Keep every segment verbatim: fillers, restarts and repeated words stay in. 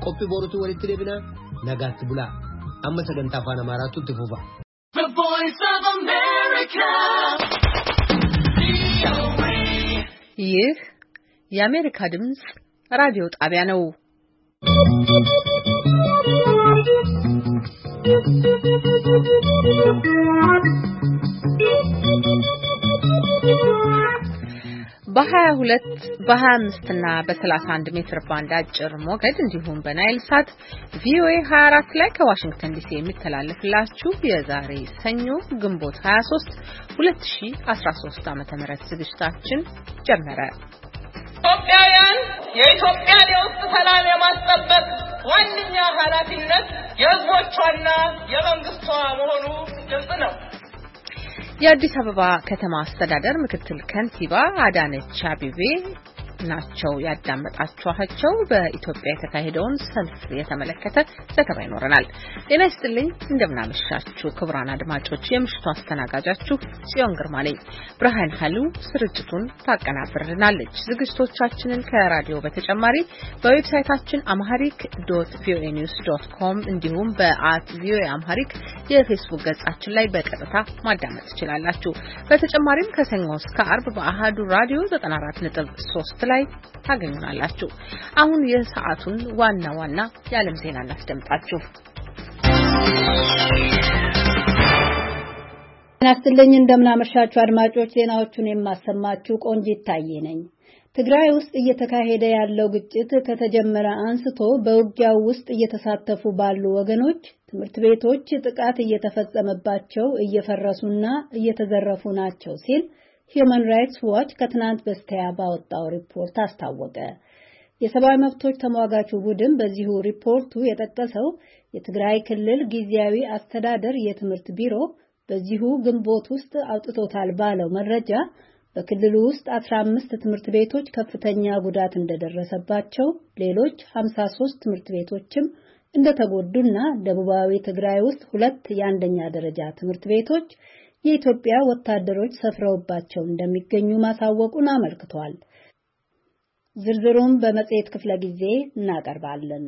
qophii boruutu walitti deebina nagaatti bula amma sagantaa afaan amaaraatu itti fufa. The Voice of America. ይህ የአሜሪካ ድምጽ ራዲዮ ጣቢያ ነው። በሃያ ሁለት በሃያ አምስት እና በሰላሳ አንድ ሜትር ባንድ አጭር ሞገድ እንዲሁም በናይል ሳት ቪኦኤ ሃያ አራት ላይ ከዋሽንግተን ዲሲ የሚተላለፍላችሁ የዛሬ ሰኞ ግንቦት ሃያ ሶስት ሁለት ሺህ አስራ ሶስት ዓመተ ምህረት ዝግጅታችን ጀመረ። ኢትዮጵያውያን የኢትዮጵያን የውስጥ ሰላም የማስጠበቅ ዋነኛ ኃላፊነት የሕዝቦቿና የመንግስቷ መሆኑ ግልጽ ነው። የአዲስ አበባ ከተማ አስተዳደር ምክትል ከንቲባ አዳነች አቤቤ ናቸው ያዳመጣችኋቸው። በኢትዮጵያ የተካሄደውን ሰልፍ የተመለከተ ዘገባ ይኖረናል። ጤና ይስጥልኝ፣ እንደምናመሻችሁ ክቡራን አድማጮች፣ የምሽቱ አስተናጋጃችሁ ጽዮን ግርማ ነኝ። ብርሃን ኃይሉ ስርጭቱን ታቀናብርልናለች። ዝግጅቶቻችንን ከራዲዮ በተጨማሪ በዌብሳይታችን amharic dot voa news dot com እንዲሁም በአት ቪኦኤ amharic የፌስቡክ ገጻችን ላይ በቀጥታ ማዳመጥ ትችላላችሁ። በተጨማሪም ከሰኞ እስከ አርብ በአሃዱ ራዲዮ ዘጠና አራት ነጥብ ሶስት ላይ ታገኙናላችሁ። አሁን የሰዓቱን ዋና ዋና የዓለም ዜና እናስደምጣችሁ። እናስተልኝ እንደምናመሻችሁ አድማጮች፣ ዜናዎቹን የማሰማችሁ ቆንጂት ታዬ ነኝ። ትግራይ ውስጥ እየተካሄደ ያለው ግጭት ከተጀመረ አንስቶ በውጊያው ውስጥ እየተሳተፉ ባሉ ወገኖች ትምህርት ቤቶች ጥቃት እየተፈጸመባቸው እየፈረሱና እየተዘረፉ ናቸው ሲል Human Rights Watch ከትናንት በስቲያ ባወጣው ሪፖርት አስታወቀ። የሰብአዊ መብቶች ተሟጋቹ ቡድን በዚሁ ሪፖርቱ የጠቀሰው የትግራይ ክልል ጊዜያዊ አስተዳደር የትምህርት ቢሮ በዚሁ ግንቦት ውስጥ አውጥቶታል ባለው መረጃ በክልሉ ውስጥ አስራ አምስት ትምህርት ቤቶች ከፍተኛ ጉዳት እንደደረሰባቸው፣ ሌሎች ሃምሳ ሶስት ትምህርት ቤቶችም እንደተጎዱና ደቡባዊ ትግራይ ውስጥ ሁለት የአንደኛ ደረጃ ትምህርት ቤቶች የኢትዮጵያ ወታደሮች ሰፍረውባቸው እንደሚገኙ ማሳወቁን አመልክቷል። ዝርዝሩን በመጽሔት ክፍለ ጊዜ እናቀርባለን።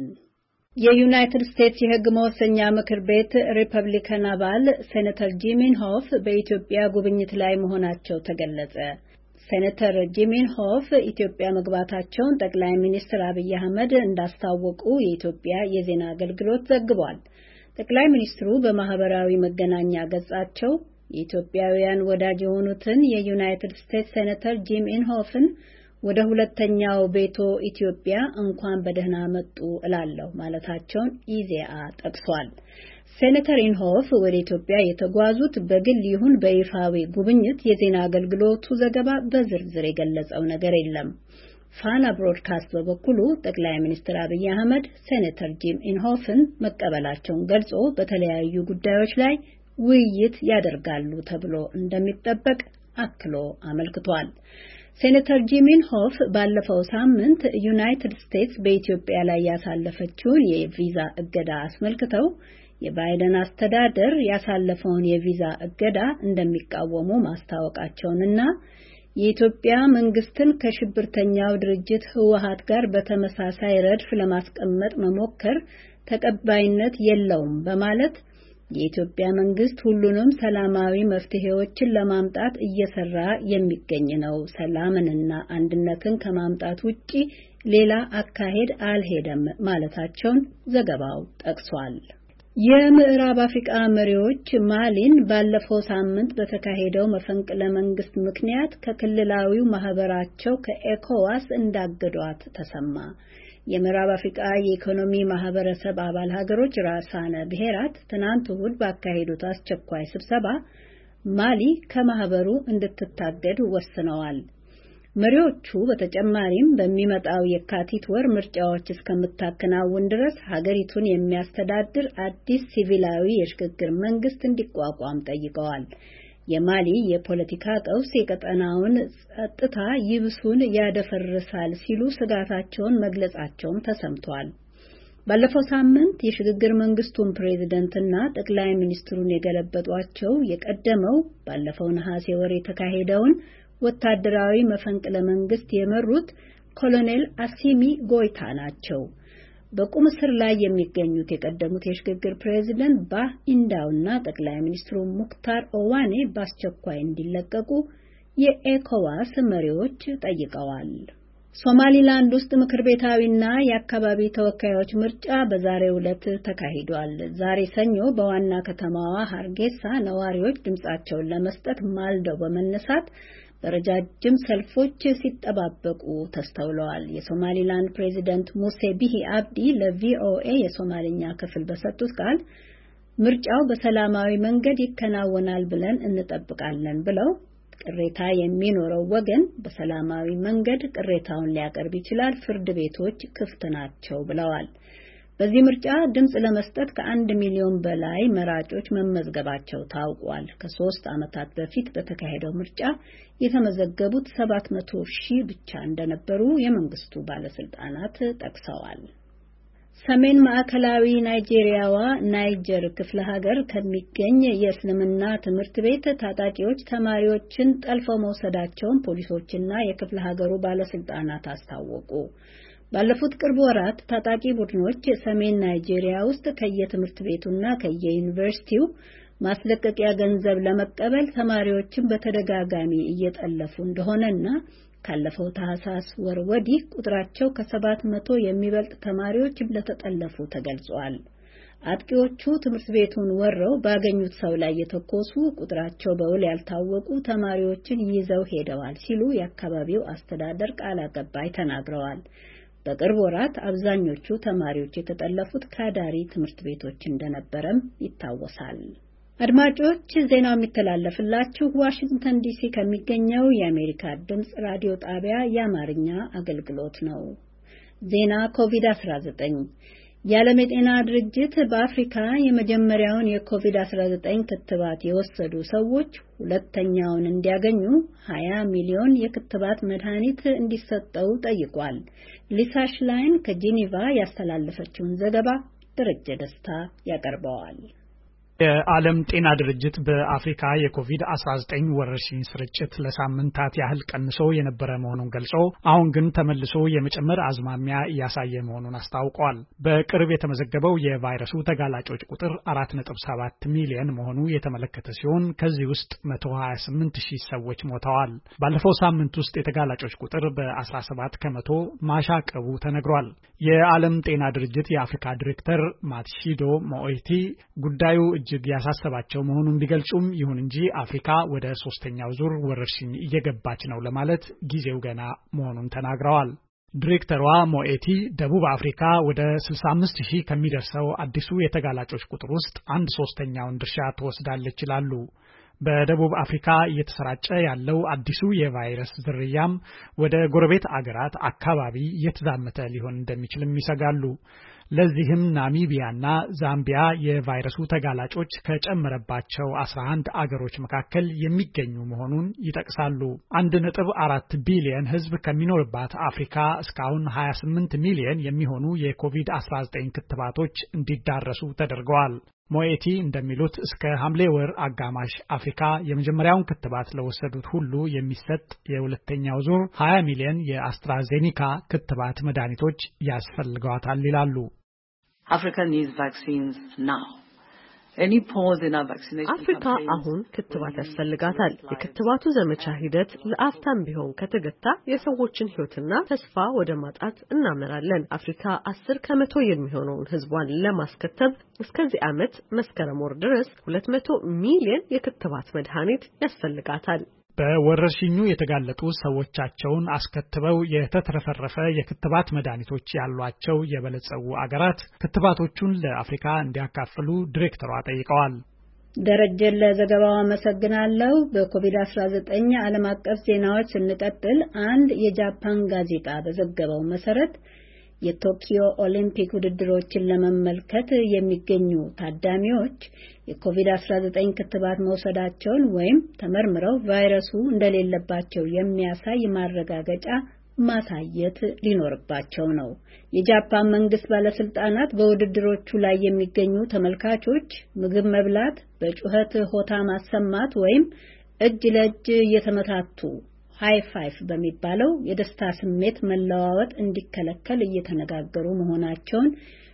የዩናይትድ ስቴትስ የሕግ መወሰኛ ምክር ቤት ሪፐብሊካን አባል ሴኔተር ጂም ኢንሆፍ በኢትዮጵያ ጉብኝት ላይ መሆናቸው ተገለጸ። ሴኔተር ጂም ኢንሆፍ ኢትዮጵያ መግባታቸውን ጠቅላይ ሚኒስትር አብይ አህመድ እንዳስታወቁ የኢትዮጵያ የዜና አገልግሎት ዘግቧል። ጠቅላይ ሚኒስትሩ በማህበራዊ መገናኛ ገጻቸው የኢትዮጵያውያን ወዳጅ የሆኑትን የዩናይትድ ስቴትስ ሴኔተር ጂም ኢንሆፍን ወደ ሁለተኛው ቤቶ ኢትዮጵያ እንኳን በደህና መጡ እላለሁ ማለታቸውን ኢዜአ ጠቅሷል። ሴኔተር ኢንሆፍ ወደ ኢትዮጵያ የተጓዙት በግል ይሁን በይፋዊ ጉብኝት የዜና አገልግሎቱ ዘገባ በዝርዝር የገለጸው ነገር የለም። ፋና ብሮድካስት በበኩሉ ጠቅላይ ሚኒስትር አብይ አህመድ ሴኔተር ጂም ኢንሆፍን መቀበላቸውን ገልጾ በተለያዩ ጉዳዮች ላይ ውይይት ያደርጋሉ ተብሎ እንደሚጠበቅ አክሎ አመልክቷል። ሴኔተር ጂም ኢንሆፍ ባለፈው ሳምንት ዩናይትድ ስቴትስ በኢትዮጵያ ላይ ያሳለፈችውን የቪዛ እገዳ አስመልክተው የባይደን አስተዳደር ያሳለፈውን የቪዛ እገዳ እንደሚቃወሙ ማስታወቃቸውንና የኢትዮጵያ መንግስትን ከሽብርተኛው ድርጅት ህወሓት ጋር በተመሳሳይ ረድፍ ለማስቀመጥ መሞከር ተቀባይነት የለውም በማለት የኢትዮጵያ መንግስት ሁሉንም ሰላማዊ መፍትሄዎችን ለማምጣት እየሰራ የሚገኝ ነው፣ ሰላምንና አንድነትን ከማምጣት ውጪ ሌላ አካሄድ አልሄደም ማለታቸውን ዘገባው ጠቅሷል። የምዕራብ አፍሪካ መሪዎች ማሊን ባለፈው ሳምንት በተካሄደው መፈንቅለ መንግስት ምክንያት ከክልላዊው ማህበራቸው ከኤኮዋስ እንዳገዷት ተሰማ። የምዕራብ አፍሪካ የኢኮኖሚ ማህበረሰብ አባል ሀገሮች ራሳነ ብሔራት ትናንት እሁድ ባካሄዱት አስቸኳይ ስብሰባ ማሊ ከማህበሩ እንድትታገድ ወስነዋል። መሪዎቹ በተጨማሪም በሚመጣው የካቲት ወር ምርጫዎች እስከምታከናውን ድረስ ሀገሪቱን የሚያስተዳድር አዲስ ሲቪላዊ የሽግግር መንግስት እንዲቋቋም ጠይቀዋል። የማሊ የፖለቲካ ቀውስ የቀጠናውን ጸጥታ ይብሱን ያደፈርሳል ሲሉ ስጋታቸውን መግለጻቸውም ተሰምቷል። ባለፈው ሳምንት የሽግግር መንግስቱን ፕሬዝዳንትና ጠቅላይ ሚኒስትሩን የገለበጧቸው የቀደመው ባለፈው ነሐሴ ወር የተካሄደውን ወታደራዊ መፈንቅለ መንግስት የመሩት ኮሎኔል አሲሚ ጎይታ ናቸው። በቁም እስር ላይ የሚገኙት የቀደሙት የሽግግር ፕሬዝዳንት ባህ ኢንዳውና ጠቅላይ ሚኒስትሩ ሙክታር ኦዋኔ በአስቸኳይ እንዲለቀቁ የኤኮዋስ መሪዎች ጠይቀዋል። ሶማሊላንድ ውስጥ ምክር ቤታዊና የአካባቢ ተወካዮች ምርጫ በዛሬው ዕለት ተካሂዷል። ዛሬ ሰኞ በዋና ከተማዋ ሃርጌሳ ነዋሪዎች ድምጻቸውን ለመስጠት ማልደው በመነሳት በረጃጅም ሰልፎች ሲጠባበቁ ተስተውለዋል። የሶማሊላንድ ፕሬዚደንት ሙሴ ቢሂ አብዲ ለቪኦኤ የሶማሊኛ ክፍል በሰጡት ቃል ምርጫው በሰላማዊ መንገድ ይከናወናል ብለን እንጠብቃለን ብለው ቅሬታ የሚኖረው ወገን በሰላማዊ መንገድ ቅሬታውን ሊያቀርብ ይችላል፣ ፍርድ ቤቶች ክፍት ናቸው ብለዋል። በዚህ ምርጫ ድምጽ ለመስጠት ከአንድ ሚሊዮን በላይ መራጮች መመዝገባቸው ታውቋል። ከሶስት ዓመታት በፊት በተካሄደው ምርጫ የተመዘገቡት ሰባት መቶ ሺህ ብቻ እንደነበሩ የመንግስቱ ባለስልጣናት ጠቅሰዋል። ሰሜን ማዕከላዊ ናይጄሪያዋ ናይጀር ክፍለ ሀገር ከሚገኝ የእስልምና ትምህርት ቤት ታጣቂዎች ተማሪዎችን ጠልፈው መውሰዳቸውን ፖሊሶችና የክፍለ ሀገሩ ባለስልጣናት አስታወቁ። ባለፉት ቅርብ ወራት ታጣቂ ቡድኖች ሰሜን ናይጄሪያ ውስጥ ከየትምህርት ቤቱና ከየዩኒቨርሲቲው ማስለቀቂያ ገንዘብ ለመቀበል ተማሪዎችን በተደጋጋሚ እየጠለፉ እንደሆነና ካለፈው ታህሳስ ወር ወዲህ ቁጥራቸው ከሰባት መቶ የሚበልጥ ተማሪዎች እንደተጠለፉ ተገልጿል። አጥቂዎቹ ትምህርት ቤቱን ወረው ባገኙት ሰው ላይ የተኮሱ ቁጥራቸው በውል ያልታወቁ ተማሪዎችን ይዘው ሄደዋል ሲሉ የአካባቢው አስተዳደር ቃል አቀባይ ተናግረዋል። በቅርብ ወራት አብዛኞቹ ተማሪዎች የተጠለፉት ከዳሪ ትምህርት ቤቶች እንደነበረም ይታወሳል። አድማጮች ዜናው የሚተላለፍላችሁ ዋሽንግተን ዲሲ ከሚገኘው የአሜሪካ ድምጽ ራዲዮ ጣቢያ የአማርኛ አገልግሎት ነው። ዜና ኮቪድ አስራ ዘጠኝ የዓለም የጤና ድርጅት በአፍሪካ የመጀመሪያውን የኮቪድ አስራ ዘጠኝ ክትባት የወሰዱ ሰዎች ሁለተኛውን እንዲያገኙ ሀያ ሚሊዮን የክትባት መድኃኒት እንዲሰጠው ጠይቋል። ሊሳ ሽላይን ከጄኔቫ ያስተላለፈችውን ዘገባ ደረጀ ደስታ ያቀርበዋል። የዓለም ጤና ድርጅት በአፍሪካ የኮቪድ አስራ ዘጠኝ ወረርሽኝ ስርጭት ለሳምንታት ያህል ቀንሶ የነበረ መሆኑን ገልጾ አሁን ግን ተመልሶ የመጨመር አዝማሚያ እያሳየ መሆኑን አስታውቋል። በቅርብ የተመዘገበው የቫይረሱ ተጋላጮች ቁጥር አራት ነጥብ ሰባት ሚሊዮን መሆኑ የተመለከተ ሲሆን ከዚህ ውስጥ መቶ ሀያ ስምንት ሺህ ሰዎች ሞተዋል። ባለፈው ሳምንት ውስጥ የተጋላጮች ቁጥር በአስራ ሰባት ከመቶ ማሻቀቡ ተነግሯል። የዓለም ጤና ድርጅት የአፍሪካ ዲሬክተር ማትሺዶ ሞኤቲ ጉዳዩ እጅግ ያሳሰባቸው መሆኑን ቢገልጹም ይሁን እንጂ አፍሪካ ወደ ሶስተኛው ዙር ወረርሽኝ እየገባች ነው ለማለት ጊዜው ገና መሆኑን ተናግረዋል። ዲሬክተሯ ሞኤቲ ደቡብ አፍሪካ ወደ ስልሳ አምስት ሺህ ከሚደርሰው አዲሱ የተጋላጮች ቁጥር ውስጥ አንድ ሶስተኛውን ድርሻ ትወስዳለች ይላሉ። በደቡብ አፍሪካ እየተሰራጨ ያለው አዲሱ የቫይረስ ዝርያም ወደ ጎረቤት አገራት አካባቢ እየተዛመተ ሊሆን እንደሚችልም ይሰጋሉ። ለዚህም ናሚቢያና ዛምቢያ የቫይረሱ ተጋላጮች ከጨመረባቸው አስራ አንድ አገሮች መካከል የሚገኙ መሆኑን ይጠቅሳሉ። አንድ ነጥብ አራት ቢሊዮን ሕዝብ ከሚኖርባት አፍሪካ እስካሁን ሀያ ስምንት ሚሊዮን የሚሆኑ የኮቪድ አስራ ዘጠኝ ክትባቶች እንዲዳረሱ ተደርገዋል። ሞኤቲ እንደሚሉት እስከ ሐምሌ ወር አጋማሽ አፍሪካ የመጀመሪያውን ክትባት ለወሰዱት ሁሉ የሚሰጥ የሁለተኛው ዙር ሀያ ሚሊዮን የአስትራዜኒካ ክትባት መድኃኒቶች ያስፈልጓታል ይላሉ። Africa needs vaccines now. Any pause in our vaccination አፍሪካ አሁን ክትባት ያስፈልጋታል። የክትባቱ ዘመቻ ሂደት ለአፍታም ቢሆን ከተገታ የሰዎችን ሕይወትና ተስፋ ወደ ማጣት እናመራለን። አፍሪካ አስር ከመቶ የሚሆነውን ሕዝቧን ለማስከተብ እስከዚህ ዓመት መስከረም ወር ድረስ ሁለት መቶ ሚሊዮን የክትባት መድኃኒት ያስፈልጋታል። በወረርሽኙ የተጋለጡ ሰዎቻቸውን አስከትበው የተትረፈረፈ የክትባት መድኃኒቶች ያሏቸው የበለጸጉ አገራት ክትባቶቹን ለአፍሪካ እንዲያካፍሉ ዲሬክተሯ ጠይቀዋል። ደረጀ ለዘገባው አመሰግናለሁ። በኮቪድ አስራ ዘጠኝ ዓለም አቀፍ ዜናዎች ስንቀጥል አንድ የጃፓን ጋዜጣ በዘገበው መሰረት የቶኪዮ ኦሊምፒክ ውድድሮችን ለመመልከት የሚገኙ ታዳሚዎች የኮቪድ አስራ ዘጠኝ ክትባት መውሰዳቸውን ወይም ተመርምረው ቫይረሱ እንደሌለባቸው የሚያሳይ ማረጋገጫ ማሳየት ሊኖርባቸው ነው። የጃፓን መንግስት ባለስልጣናት በውድድሮቹ ላይ የሚገኙ ተመልካቾች ምግብ መብላት፣ በጩኸት ሆታ ማሰማት ወይም እጅ ለእጅ እየተመታቱ ሃይ ፋይቭ በሚባለው የደስታ ስሜት መለዋወጥ እንዲከለከል እየተነጋገሩ መሆናቸውን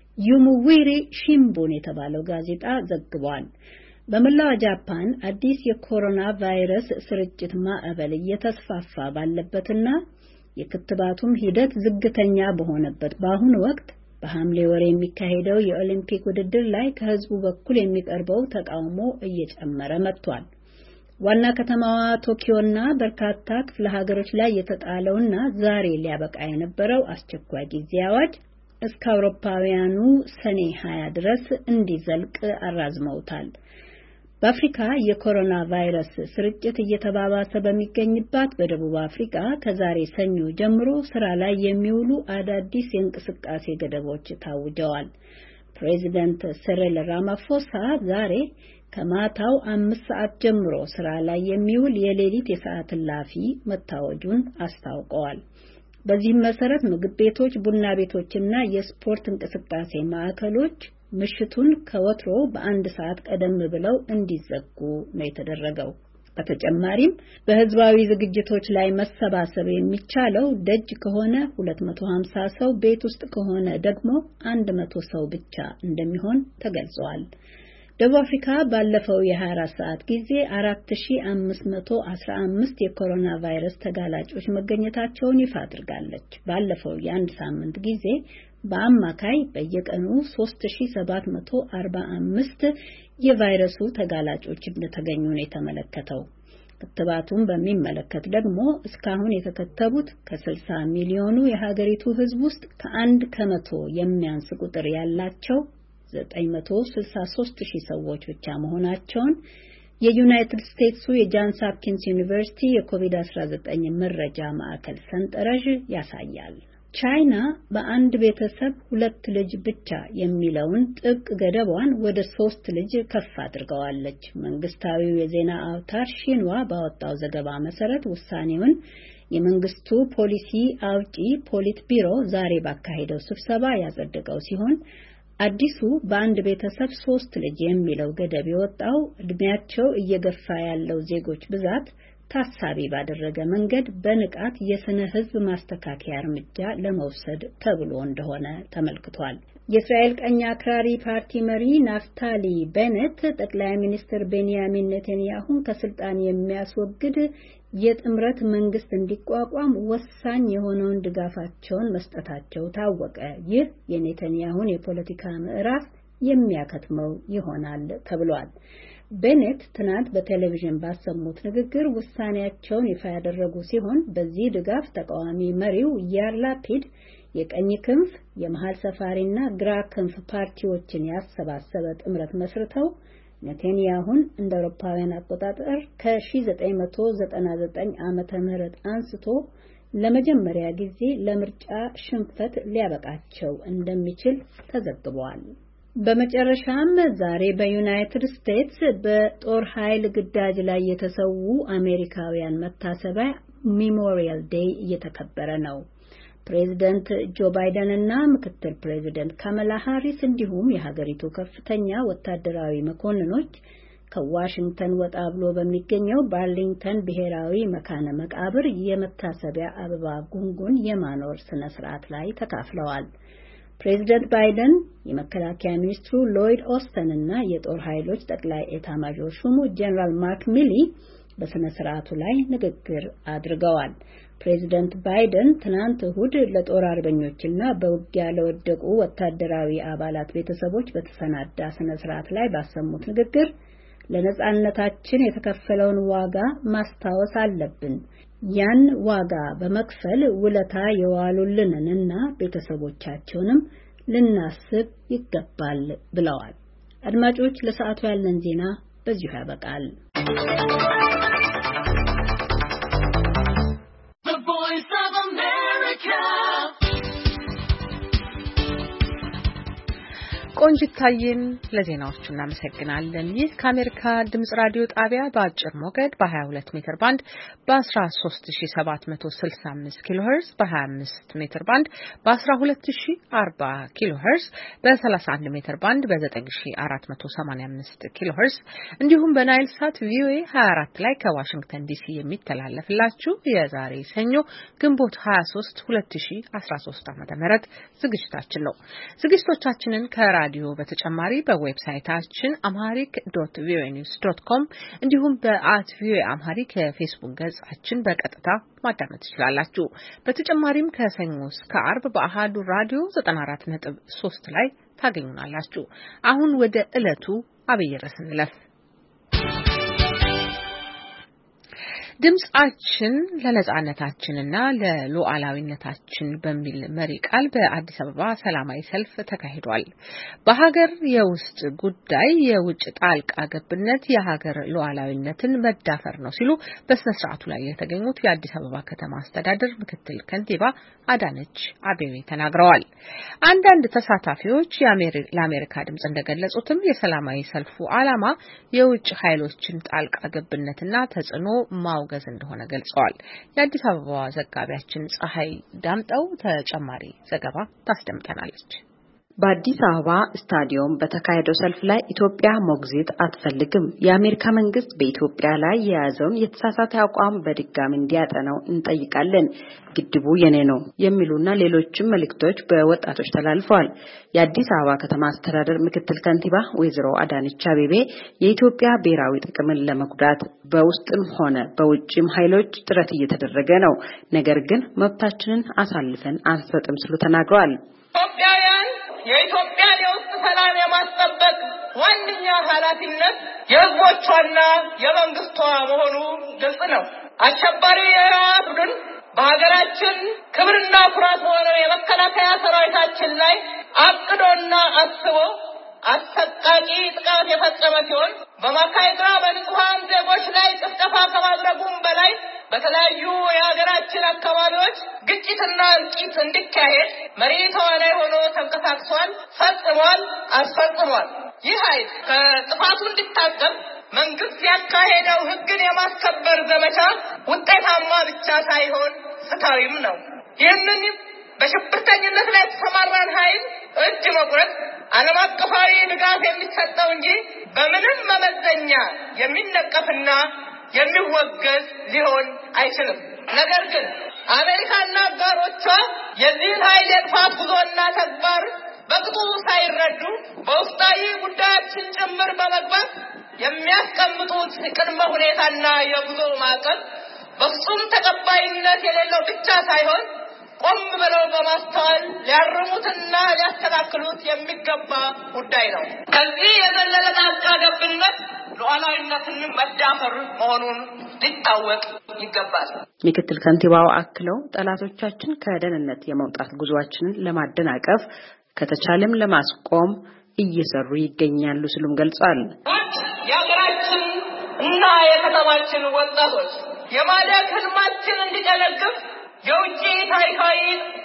ዩሙዊሪ ሺምቡን የተባለው ጋዜጣ ዘግቧል። በመላው ጃፓን አዲስ የኮሮና ቫይረስ ስርጭት ማዕበል እየተስፋፋ ባለበትና የክትባቱም ሂደት ዝግተኛ በሆነበት በአሁኑ ወቅት በሐምሌ ወር የሚካሄደው የኦሊምፒክ ውድድር ላይ ከህዝቡ በኩል የሚቀርበው ተቃውሞ እየጨመረ መጥቷል። ዋና ከተማዋ ቶኪዮና በርካታ ክፍለ ሀገሮች ላይ የተጣለውና ዛሬ ሊያበቃ የነበረው አስቸኳይ ጊዜ አዋጅ እስከ አውሮፓውያኑ ሰኔ ሃያ ድረስ እንዲዘልቅ አራዝመውታል። በአፍሪካ የኮሮና ቫይረስ ስርጭት እየተባባሰ በሚገኝባት በደቡብ አፍሪካ ከዛሬ ሰኞ ጀምሮ ስራ ላይ የሚውሉ አዳዲስ የእንቅስቃሴ ገደቦች ታውጀዋል። ፕሬዚደንት ሲሪል ራማፎሳ ዛሬ ከማታው አምስት ሰዓት ጀምሮ ስራ ላይ የሚውል የሌሊት የሰዓት እላፊ መታወጁን አስታውቀዋል። በዚህም መሰረት ምግብ ቤቶች፣ ቡና ቤቶችና የስፖርት እንቅስቃሴ ማዕከሎች ምሽቱን ከወትሮ በአንድ ሰዓት ቀደም ብለው እንዲዘጉ ነው የተደረገው። በተጨማሪም በህዝባዊ ዝግጅቶች ላይ መሰባሰብ የሚቻለው ደጅ ከሆነ ሁለት መቶ ሃምሳ ሰው፣ ቤት ውስጥ ከሆነ ደግሞ መቶ ሰው ብቻ እንደሚሆን ተገልጿል። ደቡብ አፍሪካ ባለፈው የሃያ አራት ሰዓት ጊዜ አራት ሺህ አምስት መቶ አስራ አምስት የኮሮና ቫይረስ ተጋላጮች መገኘታቸውን ይፋ አድርጋለች። ባለፈው የአንድ ሳምንት ጊዜ በአማካይ በየቀኑ ሶስት ሺህ ሰባት መቶ አርባ አምስት የቫይረሱ ተጋላጮች እንደተገኙ ነው የተመለከተው። ክትባቱን በሚመለከት ደግሞ እስካሁን የተከተቡት ከስልሳ ሚሊዮኑ የሀገሪቱ ህዝብ ውስጥ ከአንድ ከመቶ የሚያንስ ቁጥር ያላቸው ዘጠኝ መቶ ስልሳ ሶስት ሺህ ሰዎች ብቻ መሆናቸውን የዩናይትድ ስቴትሱ የጃንስ ሆፕኪንስ ዩኒቨርሲቲ የኮቪድ አስራ ዘጠኝ መረጃ ማዕከል ሰንጠረዥ ያሳያል። ቻይና በአንድ ቤተሰብ ሁለት ልጅ ብቻ የሚለውን ጥብቅ ገደቧን ወደ ሶስት ልጅ ከፍ አድርገዋለች። መንግስታዊው የዜና አውታር ሺንዋ ባወጣው ዘገባ መሰረት ውሳኔውን የመንግስቱ ፖሊሲ አውጪ ፖሊት ቢሮ ዛሬ ባካሄደው ስብሰባ ያጸደቀው ሲሆን አዲሱ በአንድ ቤተሰብ ሶስት ልጅ የሚለው ገደብ የወጣው እድሜያቸው እየገፋ ያለው ዜጎች ብዛት ታሳቢ ባደረገ መንገድ በንቃት የስነ ህዝብ ማስተካከያ እርምጃ ለመውሰድ ተብሎ እንደሆነ ተመልክቷል። የእስራኤል ቀኝ አክራሪ ፓርቲ መሪ ናፍታሊ ቤኔት ጠቅላይ ሚኒስትር ቤንያሚን ኔታንያሁን ከስልጣን የሚያስወግድ የጥምረት መንግስት እንዲቋቋም ወሳኝ የሆነውን ድጋፋቸውን መስጠታቸው ታወቀ። ይህ የኔታንያሁን የፖለቲካ ምዕራፍ የሚያከትመው ይሆናል ተብሏል። ቤኔት ትናንት በቴሌቪዥን ባሰሙት ንግግር ውሳኔያቸውን ይፋ ያደረጉ ሲሆን በዚህ ድጋፍ ተቃዋሚ መሪው ያር ላፒድ የቀኝ ክንፍ የመሃል ሰፋሪና ግራ ክንፍ ፓርቲዎችን ያሰባሰበ ጥምረት መስርተው ኔታንያሁን እንደ አውሮፓውያን አቆጣጠር ከ1999 ዓመተ ምህረት አንስቶ ለመጀመሪያ ጊዜ ለምርጫ ሽንፈት ሊያበቃቸው እንደሚችል ተዘግቧል። በመጨረሻም ዛሬ በዩናይትድ ስቴትስ በጦር ኃይል ግዳጅ ላይ የተሰዉ አሜሪካውያን መታሰቢያ ሜሞሪያል ዴይ እየተከበረ ነው። ፕሬዚደንት ጆ ባይደን እና ምክትል ፕሬዚደንት ካማላ ሃሪስ እንዲሁም የሀገሪቱ ከፍተኛ ወታደራዊ መኮንኖች ከዋሽንግተን ወጣ ብሎ በሚገኘው ባርሊንግተን ብሔራዊ መካነ መቃብር የመታሰቢያ አበባ ጉንጉን የማኖር ስነ ስርዓት ላይ ተካፍለዋል። ፕሬዚደንት ባይደን የመከላከያ ሚኒስትሩ ሎይድ ኦስተን እና የጦር ኃይሎች ጠቅላይ ኤታማዦር ሹሙ ጀነራል ማርክ ሚሊ በስነ ስርዓቱ ላይ ንግግር አድርገዋል። ፕሬዚደንት ባይደን ትናንት እሁድ ለጦር አርበኞችና በውጊያ ለወደቁ ወታደራዊ አባላት ቤተሰቦች በተሰናዳ ስነ ስርዓት ላይ ባሰሙት ንግግር ለነጻነታችን የተከፈለውን ዋጋ ማስታወስ አለብን፣ ያን ዋጋ በመክፈል ውለታ የዋሉልንንና ቤተሰቦቻቸውንም ልናስብ ይገባል ብለዋል። አድማጮች፣ ለሰዓቱ ያለን ዜና በዚሁ ያበቃል። ቆንጅታዬን ለዜናዎቹ እናመሰግናለን። ይህ ከአሜሪካ ድምጽ ራዲዮ ጣቢያ በአጭር ሞገድ በ22 ሜትር ባንድ በ13765 ኪሎ ሄርዝ በ25 ሜትር ባንድ በ12040 ኪሎ ሄርዝ በ31 ሜትር ባንድ በ9485 ኪሎ ሄርዝ እንዲሁም በናይል ሳት ቪኦኤ ሃያ አራት ላይ ከዋሽንግተን ዲሲ የሚተላለፍላችሁ የዛሬ ሰኞ ግንቦት ሃያ ሶስት ሁለት ሺህ አስራ ሶስት ዓመተ ምህረት ዝግጅታችን ነው። ዝግጅቶቻችንን ከራ ራዲዮ በተጨማሪ በዌብሳይታችን amharic dot v o a news dot com እንዲሁም በአት ቪኦኤ አምሃሪክ የፌስቡክ ገጻችን በቀጥታ ማዳመጥ ትችላላችሁ። በተጨማሪም ከሰኞ እስከ ዓርብ በአሃዱ ራዲዮ ዘጠና አራት ነጥብ ሶስት ላይ ታገኙናላችሁ። አሁን ወደ ዕለቱ አብይ ርዕስ እንለፍ። ድምጻችን ለነጻነታችንና ለሉዓላዊነታችን በሚል መሪ ቃል በአዲስ አበባ ሰላማዊ ሰልፍ ተካሂዷል። በሀገር የውስጥ ጉዳይ የውጭ ጣልቃ ገብነት የሀገር ሉዓላዊነትን መዳፈር ነው ሲሉ በስነ ስርዓቱ ላይ የተገኙት የአዲስ አበባ ከተማ አስተዳደር ምክትል ከንቲባ አዳነች አቤቤ ተናግረዋል። አንዳንድ ተሳታፊዎች ለአሜሪካ ድምጽ እንደገለጹትም የሰላማዊ ሰልፉ ዓላማ የውጭ ኃይሎችን ጣልቃ ገብነትና ተጽዕኖ ማው ገዝ እንደሆነ ገልጸዋል። የአዲስ አበባ ዘጋቢያችን ፀሐይ ዳምጠው ተጨማሪ ዘገባ ታስደምጠናለች። በአዲስ አበባ ስታዲየም በተካሄደው ሰልፍ ላይ ኢትዮጵያ ሞግዚት አትፈልግም፣ የአሜሪካ መንግስት በኢትዮጵያ ላይ የያዘውን የተሳሳተ አቋም በድጋሚ እንዲያጠናው እንጠይቃለን፣ ግድቡ የኔ ነው የሚሉና ሌሎችም መልእክቶች በወጣቶች ተላልፈዋል። የአዲስ አበባ ከተማ አስተዳደር ምክትል ከንቲባ ወይዘሮ አዳነች አቤቤ የኢትዮጵያ ብሔራዊ ጥቅምን ለመጉዳት በውስጥም ሆነ በውጭም ኃይሎች ጥረት እየተደረገ ነው፣ ነገር ግን መብታችንን አሳልፈን አንሰጥም ሲሉ ተናግረዋል። ኢትዮጵያውያን የኢትዮጵያን የውስጥ ሰላም የማስጠበቅ ዋነኛ ኃላፊነት የሕዝቦቿና የመንግስቷ መሆኑ ግልጽ ነው። አሸባሪ የህወሓት ቡድን በሀገራችን ክብርና ኩራት ሆኖ የመከላከያ ሰራዊታችን ላይ አቅዶና አስቦ አሰቃቂ ጥቃት የፈጸመ ሲሆን በማካይድራ በንጹሃን ዜጎች ላይ ጭፍጨፋ ከማድረጉም በላይ በተለያዩ የሀገራችን አካባቢዎች ግጭትና እልቂት እንዲካሄድ መሪ ተዋናይ ሆኖ ተንቀሳቅሷል፣ ፈጽሟል፣ አስፈጽሟል። ይህ ኃይል ከጥፋቱ እንዲታቀብ መንግስት ያካሄደው ህግን የማስከበር ዘመቻ ውጤታማ ብቻ ሳይሆን ፍትሃዊም ነው። ይህንን በሽብርተኝነት ላይ የተሰማራን ኃይል እጅ መቁረጥ ዓለም አቀፋዊ ድጋፍ የሚሰጠው እንጂ በምንም መመዘኛ የሚነቀፍና የሚወገዝ ሊሆን አይችልም። ነገር ግን አሜሪካና አጋሮቿ የዚህን ኃይል የጥፋት ጉዞና ተግባር በቅጡ ሳይረዱ በውስጣዊ ጉዳያችን ጭምር በመግባት የሚያስቀምጡት ቅድመ ሁኔታና የጉዞ ማዕቀብ በፍጹም ተቀባይነት የሌለው ብቻ ሳይሆን ቆም ብለው በማስተዋል ሊያርሙትና ሊያስተካክሉት የሚገባ ጉዳይ ነው። ከዚህ የዘለለ ጣልቃ ገብነት ሉዓላዊነትን መዳፈር መሆኑን ሊታወቅ ይገባል። ምክትል ከንቲባው አክለው ጠላቶቻችን ከደህንነት የመውጣት ጉዟችንን ለማደናቀፍ ከተቻለም ለማስቆም እየሰሩ ይገኛሉ ሲሉም ገልጸዋል። የሀገራችን እና የከተማችን ወጣቶች የማደግ ህልማችን እንዲጨነግፍ የውጭ ታሪካዊ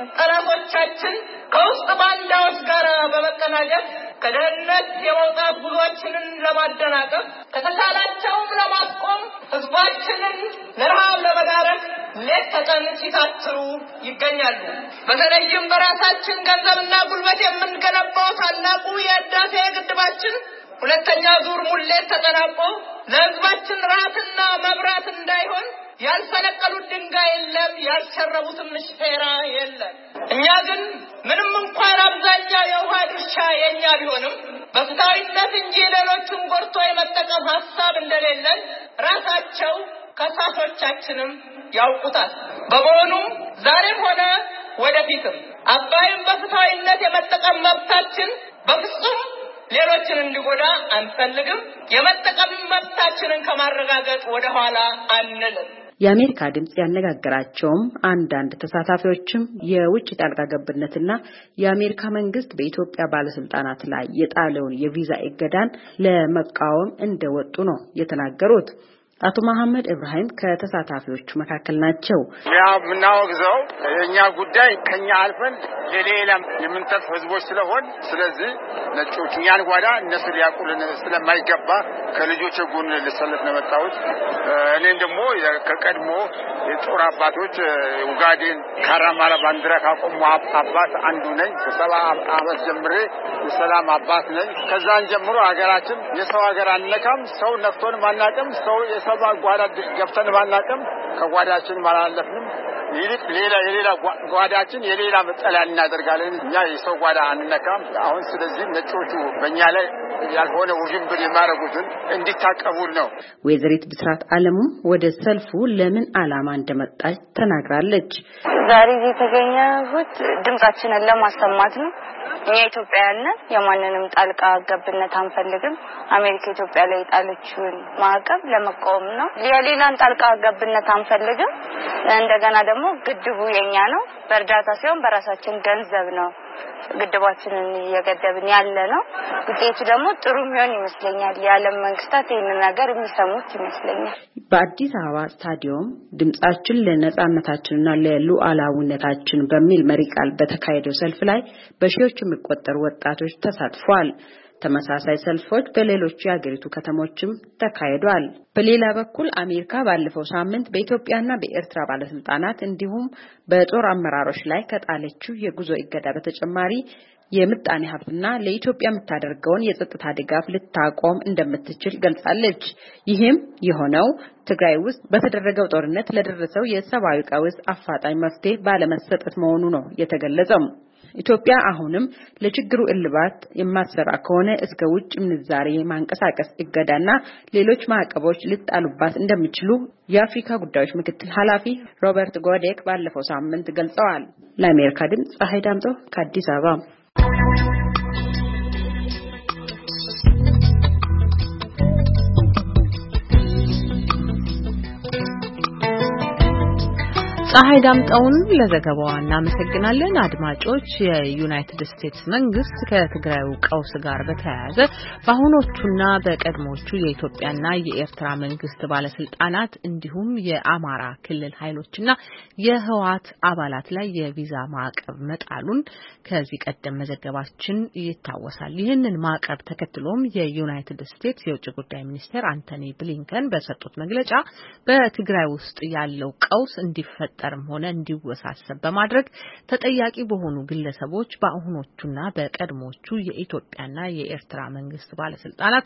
ጠላቶቻችን ከውስጥ ባንዳዎች ጋር በመቀናጀት ከደህንነት የመውጣት ጉዟችንን ለማደናቀፍ ከተቻላቸውም ለማስቆም ህዝባችንን ለረሃብ ለመዳረግ ሌት ተቀን ሲታትሩ ይገኛሉ። በተለይም በራሳችን ገንዘብና ጉልበት የምንገነባው ታላቁ የህዳሴ ግድባችን ሁለተኛ ዙር ሙሌት ተጠናቆ ለህዝባችን ራትና መብራት እንዳይሆን ያልፈነቀሉት ድንጋይ የለም፣ ያልሸረቡትም ሸራ የለም። እኛ ግን ምንም እንኳን አብዛኛው የውሃ ድርሻ የኛ ቢሆንም በፍትሃዊነት እንጂ ሌሎችን ጎርቶ የመጠቀም ሀሳብ እንደሌለን ራሳቸው ከሳሾቻችንም ያውቁታል። በመሆኑም ዛሬም ሆነ ወደፊትም አባይም በፍትሃዊነት የመጠቀም መብታችን በፍጹም ሌሎችን እንዲጎዳ አንፈልግም። የመጠቀም መብታችንን ከማረጋገጥ ወደ ኋላ አንልም። የአሜሪካ ድምጽ ያነጋገራቸውም አንዳንድ ተሳታፊዎችም የውጭ ጣልቃ ገብነትና የአሜሪካ መንግስት በኢትዮጵያ ባለስልጣናት ላይ የጣለውን የቪዛ እገዳን ለመቃወም እንደወጡ ነው የተናገሩት። አቶ መሐመድ ኢብራሂም ከተሳታፊዎቹ መካከል ናቸው። ያው ምናወግዘው የኛ ጉዳይ ከኛ አልፈን ለሌላ የምንተፍ ህዝቦች ስለሆን ስለዚህ ነጮች ኛን ጓዳ እነሱ ሊያቁልን ስለማይገባ ከልጆች ጎን ልሰለፍ ነው መጣሁት። እኔን ደግሞ ከቀድሞ የጦር አባቶች ኡጋዴን ካራማራ ባንዲራ ካቆሙ አባት አንዱ ነኝ። ከሰባ ዓመት ጀምሬ የሰላም አባት ነኝ። ከዛን ጀምሮ ሀገራችን የሰው ሀገር አንነካም፣ ሰው ነፍቶን ማናቀም፣ ሰው የሰባ ጓዳ ገብተን ማናቀም፣ ከጓዳችን ማላለፍንም ይልቅ ሌላ የሌላ ጓዳችን የሌላ መጠለያ እናደርጋለን። እኛ የሰው ጓዳ አንነካም። አሁን ስለዚህ ነጮቹ በእኛ ላይ ያልሆነ ውዥንብር የማረጉትን እንዲታቀቡን ነው። ወይዘሪት ብስራት አለሙ ወደ ሰልፉ ለምን ዓላማ እንደመጣች ተናግራለች። ዛሬ የተገኘሁት ድምጻችንን ለማሰማት ነው። እኛ ኢትዮጵያውያን የማንንም ጣልቃ ገብነት አንፈልግም። አሜሪካ ኢትዮጵያ ላይ ጣለችውን ማዕቀብ ለመቃወም ነው። የሌላን ጣልቃ ገብነት አንፈልግም። እንደገና ደግሞ ግድቡ የኛ ነው። በእርዳታ ሳይሆን በራሳችን ገንዘብ ነው ግድባችንን እየገደብን ያለ ነው። ውጤቱ ደግሞ ጥሩ የሚሆን ይመስለኛል። የዓለም መንግስታት ይህንን ነገር የሚሰሙት ይመስለኛል። በአዲስ አበባ ስታዲየም ድምጻችን ለነጻነታችንና ለሉዓላዊነታችን በሚል መሪ ቃል በተካሄደው ሰልፍ ላይ በሺዎች የሚቆጠሩ ወጣቶች ተሳትፈዋል። ተመሳሳይ ሰልፎች በሌሎች የሀገሪቱ ከተሞችም ተካሂደዋል። በሌላ በኩል አሜሪካ ባለፈው ሳምንት በኢትዮጵያና በኤርትራ ባለስልጣናት እንዲሁም በጦር አመራሮች ላይ ከጣለችው የጉዞ እገዳ በተጨማሪ የምጣኔ ሀብትና ለኢትዮጵያ የምታደርገውን የጸጥታ ድጋፍ ልታቆም እንደምትችል ገልጻለች። ይህም የሆነው ትግራይ ውስጥ በተደረገው ጦርነት ለደረሰው የሰብአዊ ቀውስ አፋጣኝ መፍትሄ ባለመሰጠት መሆኑ ነው የተገለጸው። ኢትዮጵያ አሁንም ለችግሩ እልባት የማትሰራ ከሆነ እስከ ውጭ ምንዛሬ ማንቀሳቀስ እገዳና ሌሎች ማዕቀቦች ሊጣሉባት እንደሚችሉ የአፍሪካ ጉዳዮች ምክትል ኃላፊ ሮበርት ጎዴክ ባለፈው ሳምንት ገልጸዋል። ለአሜሪካ ድምጽ ፀሐይ ዳምጦ ከአዲስ አበባ። ፀሐይ ዳምጠውን ለዘገባዋ እናመሰግናለን። አድማጮች፣ የዩናይትድ ስቴትስ መንግስት ከትግራዩ ቀውስ ጋር በተያያዘ በአሁኖቹና በቀድሞቹ የኢትዮጵያና የኤርትራ መንግስት ባለስልጣናት እንዲሁም የአማራ ክልል ኃይሎችና የህወሓት አባላት ላይ የቪዛ ማዕቀብ መጣሉን ከዚህ ቀደም መዘገባችን ይታወሳል። ይህንን ማዕቀብ ተከትሎም የዩናይትድ ስቴትስ የውጭ ጉዳይ ሚኒስቴር አንቶኒ ብሊንከን በሰጡት መግለጫ በትግራይ ውስጥ ያለው ቀውስ እንዲፈጠ ም ሆነ እንዲወሳሰብ በማድረግ ተጠያቂ በሆኑ ግለሰቦች በአሁኖቹና በቀድሞቹ የኢትዮጵያና የኤርትራ መንግስት ባለስልጣናት፣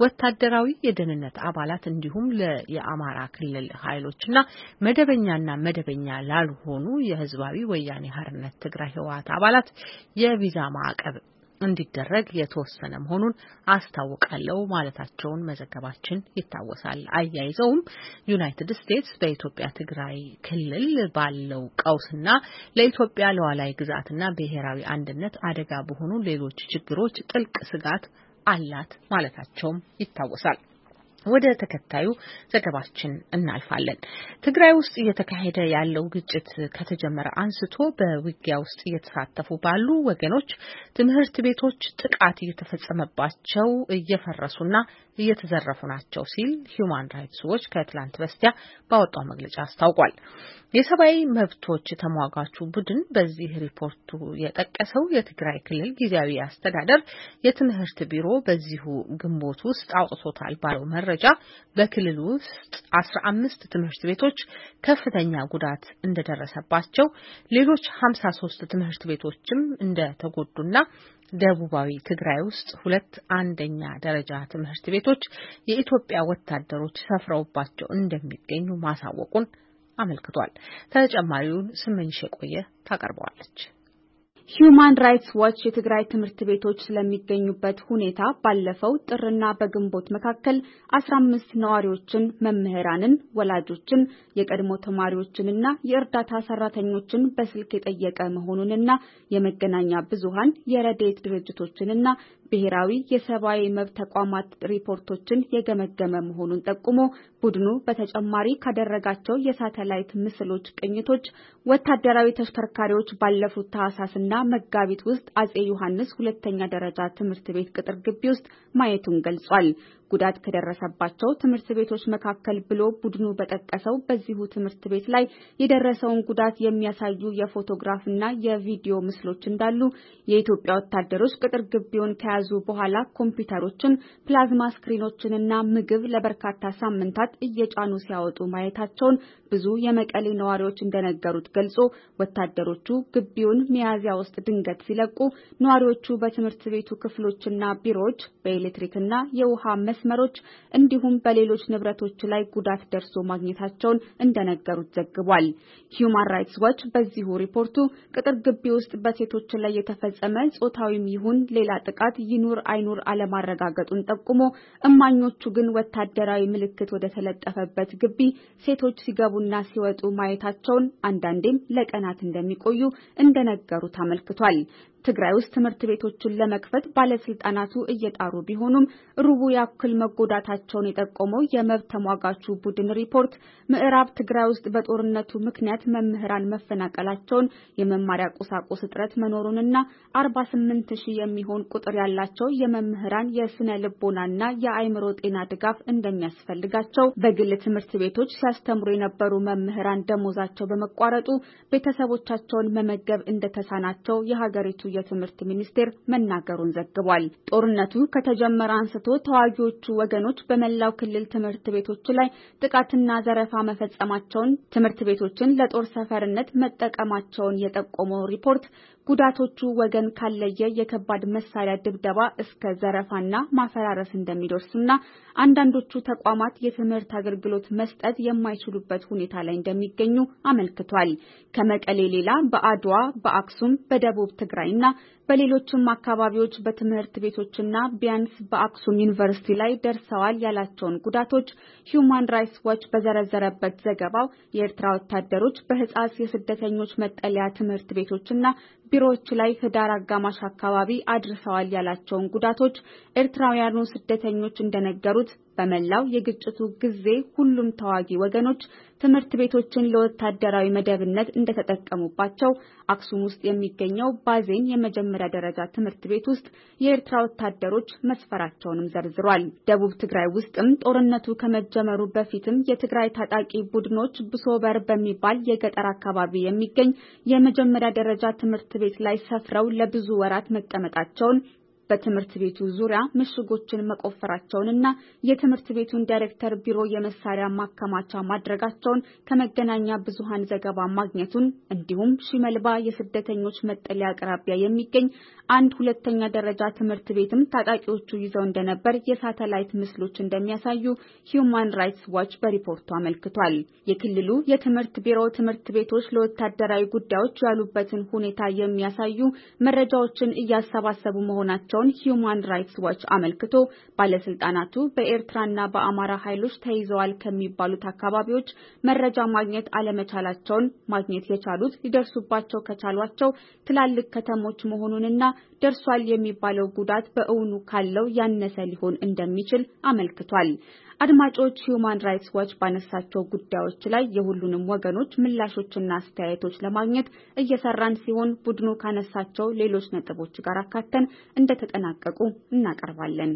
ወታደራዊ የደህንነት አባላት እንዲሁም ለየአማራ ክልል ኃይሎችና መደበኛና መደበኛ ላልሆኑ የህዝባዊ ወያኔ ሓርነት ትግራይ ህወሓት አባላት የቪዛ ማዕቀብ እንዲደረግ የተወሰነ መሆኑን አስታውቃለሁ ማለታቸውን መዘገባችን ይታወሳል። አያይዘውም ዩናይትድ ስቴትስ በኢትዮጵያ ትግራይ ክልል ባለው ቀውስና ለኢትዮጵያ ሉዓላዊ ግዛትና ብሔራዊ አንድነት አደጋ በሆኑ ሌሎች ችግሮች ጥልቅ ስጋት አላት ማለታቸውም ይታወሳል። ወደ ተከታዩ ዘገባችን እናልፋለን። ትግራይ ውስጥ እየተካሄደ ያለው ግጭት ከተጀመረ አንስቶ በውጊያ ውስጥ እየተሳተፉ ባሉ ወገኖች ትምህርት ቤቶች ጥቃት እየተፈጸመባቸው እየፈረሱና እየተዘረፉ ናቸው ሲል ሂዩማን ራይትስ ዎች ከትላንት በስቲያ ባወጣው መግለጫ አስታውቋል። የሰብአዊ መብቶች ተሟጋቹ ቡድን በዚህ ሪፖርቱ የጠቀሰው የትግራይ ክልል ጊዜያዊ አስተዳደር የትምህርት ቢሮ በዚሁ ግንቦት ውስጥ አውጥቶታል ባለው መረጃ በክልሉ ውስጥ አስራ አምስት ትምህርት ቤቶች ከፍተኛ ጉዳት እንደደረሰባቸው፣ ሌሎች ሀምሳ ሶስት ትምህርት ቤቶችም እንደተጎዱና ደቡባዊ ትግራይ ውስጥ ሁለት አንደኛ ደረጃ ትምህርት ቤቶች የኢትዮጵያ ወታደሮች ሰፍረውባቸው እንደሚገኙ ማሳወቁን አመልክቷል። ተጨማሪውን ስምንሽ የቆየ ታቀርበዋለች። ሂዩማን ራይትስ ዎች የትግራይ ትምህርት ቤቶች ስለሚገኙበት ሁኔታ ባለፈው ጥርና በግንቦት መካከል አስራ አምስት ነዋሪዎችን፣ መምህራንን፣ ወላጆችን፣ የቀድሞ ተማሪዎችንና የእርዳታ ሰራተኞችን በስልክ የጠየቀ መሆኑንና የመገናኛ ብዙሃን የረድኤት ድርጅቶችንና ብሔራዊ የሰብአዊ መብት ተቋማት ሪፖርቶችን የገመገመ መሆኑን ጠቁሞ ቡድኑ በተጨማሪ ካደረጋቸው የሳተላይት ምስሎች ቅኝቶች ወታደራዊ ተሽከርካሪዎች ባለፉት ታህሳስና መጋቢት ውስጥ አጼ ዮሐንስ ሁለተኛ ደረጃ ትምህርት ቤት ቅጥር ግቢ ውስጥ ማየቱን ገልጿል። ጉዳት ከደረሰባቸው ትምህርት ቤቶች መካከል ብሎ ቡድኑ በጠቀሰው በዚሁ ትምህርት ቤት ላይ የደረሰውን ጉዳት የሚያሳዩ የፎቶግራፍና የቪዲዮ ምስሎች እንዳሉ የኢትዮጵያ ወታደሮች ቅጥር ግቢውን ከያዙ በኋላ ኮምፒውተሮችን፣ ፕላዝማ ስክሪኖችንና ምግብ ለበርካታ ሳምንታት እየጫኑ ሲያወጡ ማየታቸውን ብዙ የመቀሌ ነዋሪዎች እንደነገሩት ገልጾ ወታደሮቹ ግቢውን ሚያዝያ ውስጥ ድንገት ሲለቁ ነዋሪዎቹ በትምህርት ቤቱ ክፍሎችና ቢሮዎች በኤሌክትሪክና የውሃ መስመሮች እንዲሁም በሌሎች ንብረቶች ላይ ጉዳት ደርሶ ማግኘታቸውን እንደነገሩት ዘግቧል። ሂዩማን ራይትስ ዋች በዚሁ ሪፖርቱ ቅጥር ግቢ ውስጥ በሴቶች ላይ የተፈጸመ ጾታዊም ይሁን ሌላ ጥቃት ይኑር አይኑር አለማረጋገጡን ጠቁሞ እማኞቹ ግን ወታደራዊ ምልክት ወደ ተለጠፈበት ግቢ ሴቶች ሲገቡና ሲወጡ ማየታቸውን አንዳንዴም ለቀናት እንደሚቆዩ እንደነገሩት አመልክቷል። ትግራይ ውስጥ ትምህርት ቤቶችን ለመክፈት ባለስልጣናቱ እየጣሩ ቢሆኑም ሩቡ ያክል መጎዳታቸውን የጠቆመው የመብት ተሟጋቹ ቡድን ሪፖርት ምዕራብ ትግራይ ውስጥ በጦርነቱ ምክንያት መምህራን መፈናቀላቸውን፣ የመማሪያ ቁሳቁስ እጥረት መኖሩንና አርባ ስምንት ሺህ የሚሆን ቁጥር ያላቸው የመምህራን የስነ ልቦናና የአእምሮ ጤና ድጋፍ እንደሚያስፈልጋቸው፣ በግል ትምህርት ቤቶች ሲያስተምሩ የነበሩ መምህራን ደሞዛቸው በመቋረጡ ቤተሰቦቻቸውን መመገብ እንደተሳናቸው የሀገሪቱ የትምህርት ሚኒስቴር መናገሩን ዘግቧል። ጦርነቱ ከተጀመረ አንስቶ ተዋጊዎቹ ወገኖች በመላው ክልል ትምህርት ቤቶች ላይ ጥቃትና ዘረፋ መፈጸማቸውን፣ ትምህርት ቤቶችን ለጦር ሰፈርነት መጠቀማቸውን የጠቆመው ሪፖርት ጉዳቶቹ ወገን ካለየ የከባድ መሳሪያ ድብደባ እስከ ዘረፋና ማፈራረስ እንደሚደርሱና አንዳንዶቹ ተቋማት የትምህርት አገልግሎት መስጠት የማይችሉበት ሁኔታ ላይ እንደሚገኙ አመልክቷል። ከመቀሌ ሌላ በአድዋ፣ በአክሱም፣ በደቡብ ትግራይና በሌሎችም አካባቢዎች በትምህርት ቤቶችና ቢያንስ በአክሱም ዩኒቨርሲቲ ላይ ደርሰዋል ያላቸውን ጉዳቶች ሂዩማን ራይትስ ዋች በዘረዘረበት ዘገባው የኤርትራ ወታደሮች በህጻስ የስደተኞች መጠለያ ትምህርት ቤቶችና ቢሮዎች ላይ ህዳር አጋማሽ አካባቢ አድርሰዋል ያላቸውን ጉዳቶች ኤርትራውያኑ ስደተኞች እንደነገሩት በመላው የግጭቱ ጊዜ ሁሉም ተዋጊ ወገኖች ትምህርት ቤቶችን ለወታደራዊ መደብነት እንደተጠቀሙባቸው፣ አክሱም ውስጥ የሚገኘው ባዜን የመጀመሪያ ደረጃ ትምህርት ቤት ውስጥ የኤርትራ ወታደሮች መስፈራቸውንም ዘርዝሯል። ደቡብ ትግራይ ውስጥም ጦርነቱ ከመጀመሩ በፊትም የትግራይ ታጣቂ ቡድኖች ብሶበር በሚባል የገጠር አካባቢ የሚገኝ የመጀመሪያ ደረጃ ትምህርት ቤት ላይ ሰፍረው ለብዙ ወራት መቀመጣቸውን፣ በትምህርት ቤቱ ዙሪያ ምሽጎችን መቆፈራቸውንና የትምህርት ቤቱን ዳይሬክተር ቢሮ የመሳሪያ ማከማቻ ማድረጋቸውን ከመገናኛ ብዙሃን ዘገባ ማግኘቱን እንዲሁም ሺመልባ የስደተኞች መጠለያ አቅራቢያ የሚገኝ አንድ ሁለተኛ ደረጃ ትምህርት ቤትም ታጣቂዎቹ ይዘው እንደነበር የሳተላይት ምስሎች እንደሚያሳዩ ሂዩማን ራይትስ ዋች በሪፖርቱ አመልክቷል። የክልሉ የትምህርት ቢሮ ትምህርት ቤቶች ለወታደራዊ ጉዳዮች ያሉበትን ሁኔታ የሚያሳዩ መረጃዎችን እያሰባሰቡ መሆናቸው ሂዩማን ራይትስ ዋች አመልክቶ ባለስልጣናቱ በኤርትራና በአማራ ኃይሎች ተይዘዋል ከሚባሉት አካባቢዎች መረጃ ማግኘት አለመቻላቸውን፣ ማግኘት የቻሉት ሊደርሱባቸው ከቻሏቸው ትላልቅ ከተሞች መሆኑንና ደርሷል የሚባለው ጉዳት በእውኑ ካለው ያነሰ ሊሆን እንደሚችል አመልክቷል። አድማጮች ሂዩማን ራይትስ ዋች ባነሳቸው ጉዳዮች ላይ የሁሉንም ወገኖች ምላሾችና አስተያየቶች ለማግኘት እየሰራን ሲሆን ቡድኑ ካነሳቸው ሌሎች ነጥቦች ጋር አካተን እንደተጠናቀቁ እናቀርባለን።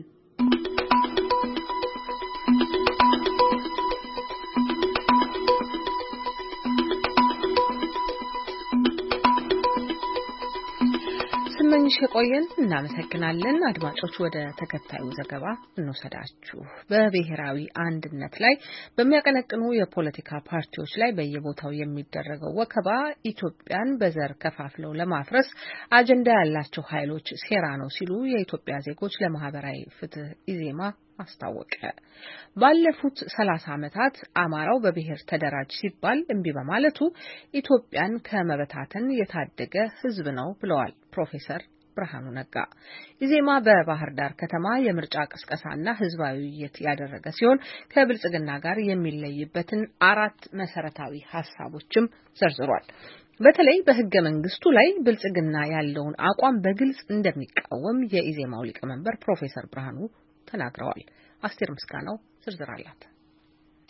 ስመኝሽ የቆየን እናመሰግናለን። አድማጮች ወደ ተከታዩ ዘገባ እንወሰዳችሁ። በብሔራዊ አንድነት ላይ በሚያቀነቅኑ የፖለቲካ ፓርቲዎች ላይ በየቦታው የሚደረገው ወከባ ኢትዮጵያን በዘር ከፋፍለው ለማፍረስ አጀንዳ ያላቸው ኃይሎች ሴራ ነው ሲሉ የኢትዮጵያ ዜጎች ለማህበራዊ ፍትህ ኢዜማ አስታወቀ። ባለፉት ሰላሳ ዓመታት አማራው በብሔር ተደራጅ ሲባል እምቢ በማለቱ ኢትዮጵያን ከመበታተን የታደገ ህዝብ ነው ብለዋል ፕሮፌሰር ብርሃኑ ነጋ። ኢዜማ በባህር ዳር ከተማ የምርጫ ቅስቀሳና ህዝባዊ ውይይት ያደረገ ሲሆን ከብልጽግና ጋር የሚለይበትን አራት መሰረታዊ ሐሳቦችም ዘርዝሯል። በተለይ በህገ መንግስቱ ላይ ብልጽግና ያለውን አቋም በግልጽ እንደሚቃወም የኢዜማው ሊቀመንበር ፕሮፌሰር ብርሃኑ ተናግረዋል። አስቴር ምስጋናው ዝርዝር አላት።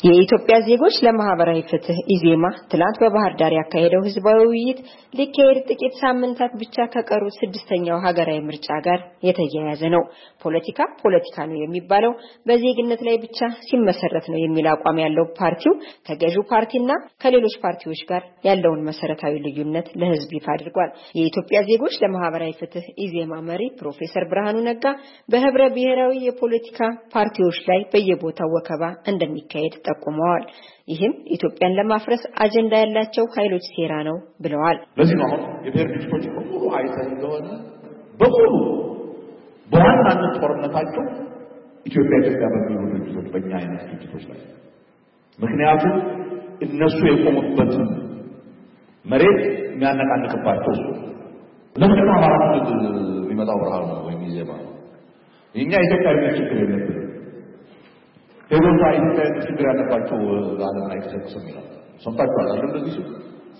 የኢትዮጵያ ዜጎች ለማህበራዊ ፍትህ ኢዜማ ትላንት በባህር ዳር ያካሄደው ህዝባዊ ውይይት ሊካሄድ ጥቂት ሳምንታት ብቻ ከቀሩት ስድስተኛው ሀገራዊ ምርጫ ጋር የተያያዘ ነው። ፖለቲካ ፖለቲካ ነው የሚባለው በዜግነት ላይ ብቻ ሲመሰረት ነው የሚል አቋም ያለው ፓርቲው ከገዢው ፓርቲና ከሌሎች ፓርቲዎች ጋር ያለውን መሰረታዊ ልዩነት ለህዝብ ይፋ አድርጓል። የኢትዮጵያ ዜጎች ለማህበራዊ ፍትህ ኢዜማ መሪ ፕሮፌሰር ብርሃኑ ነጋ በህብረ ብሔራዊ የፖለቲካ ፓርቲዎች ላይ በየቦታው ወከባ እንደሚካሄድ ጠቁመዋል። ይህም ኢትዮጵያን ለማፍረስ አጀንዳ ያላቸው ኃይሎች ሴራ ነው ብለዋል። ለዚህ ነው የብሔር ግጭቶች ሁሉ አይተን እንደሆነ በሁሉ በዋናነት ጦርነታቸው ኢትዮጵያ ኢትዮጵያ በሚሉ ድርጅቶች በእኛ አይነት ድርጅቶች ላይ ምክንያቱም እነሱ የቆሙበት መሬት የሚያነቃንቅባቸው እሱ ለምን አማራ ክልል የሚመጣው ብርሃኑ ነው ወይም ኢዜማ የኛ ኢትዮጵያዊነት ችግር የለብንም ሌሎች ኢትዮጵያዊ ችግር ያለባቸው ዓለም ላይ ተሰክሰም ይላል ሰምታችኋል አይደል? እንደዚህ ሲሉ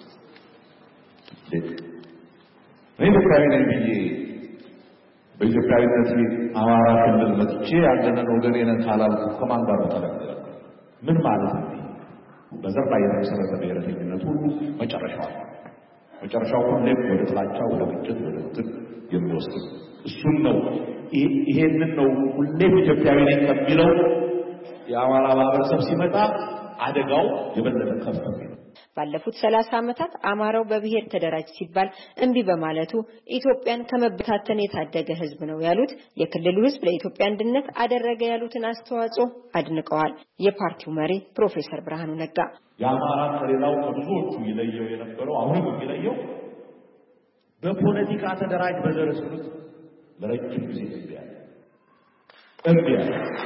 እኔ ኢትዮጵያዊ ነኝ ብዬ በኢትዮጵያዊነት አማራ ክልል መጥቼ ያለንን ወገኔን ካላልኩ ከማን ጋር ተጣላለ? ምን ማለት ነው? በዘር ላይ የተመሰረተ ብሔረተኝነት ሁሉ መጨረሻው መጨረሻው ሁሌም ወደ ጥላቻ፣ ወደ ግጭት፣ ወደ እንትን የሚወስድ እሱን ነው። ይሄንን ነው ሁሌም ኢትዮጵያዊ ነኝ ከሚለው የአማራ ማህበረሰብ ሲመጣ አደጋው የበለጠ ከፍ ነው። ባለፉት ሰላሳ ዓመታት አማራው በብሔር ተደራጅ ሲባል እንቢ በማለቱ ኢትዮጵያን ከመበታተን የታደገ ህዝብ ነው ያሉት የክልሉ ህዝብ ለኢትዮጵያ አንድነት አደረገ ያሉትን አስተዋጽኦ አድንቀዋል። የፓርቲው መሪ ፕሮፌሰር ብርሃኑ ነጋ የአማራ ከሌላው ከብዙዎቹ ይለየው የነበረው አሁንም ይለየው በፖለቲካ ተደራጅ በደረሱት ለረጅም ጊዜ ይያል እንዲያ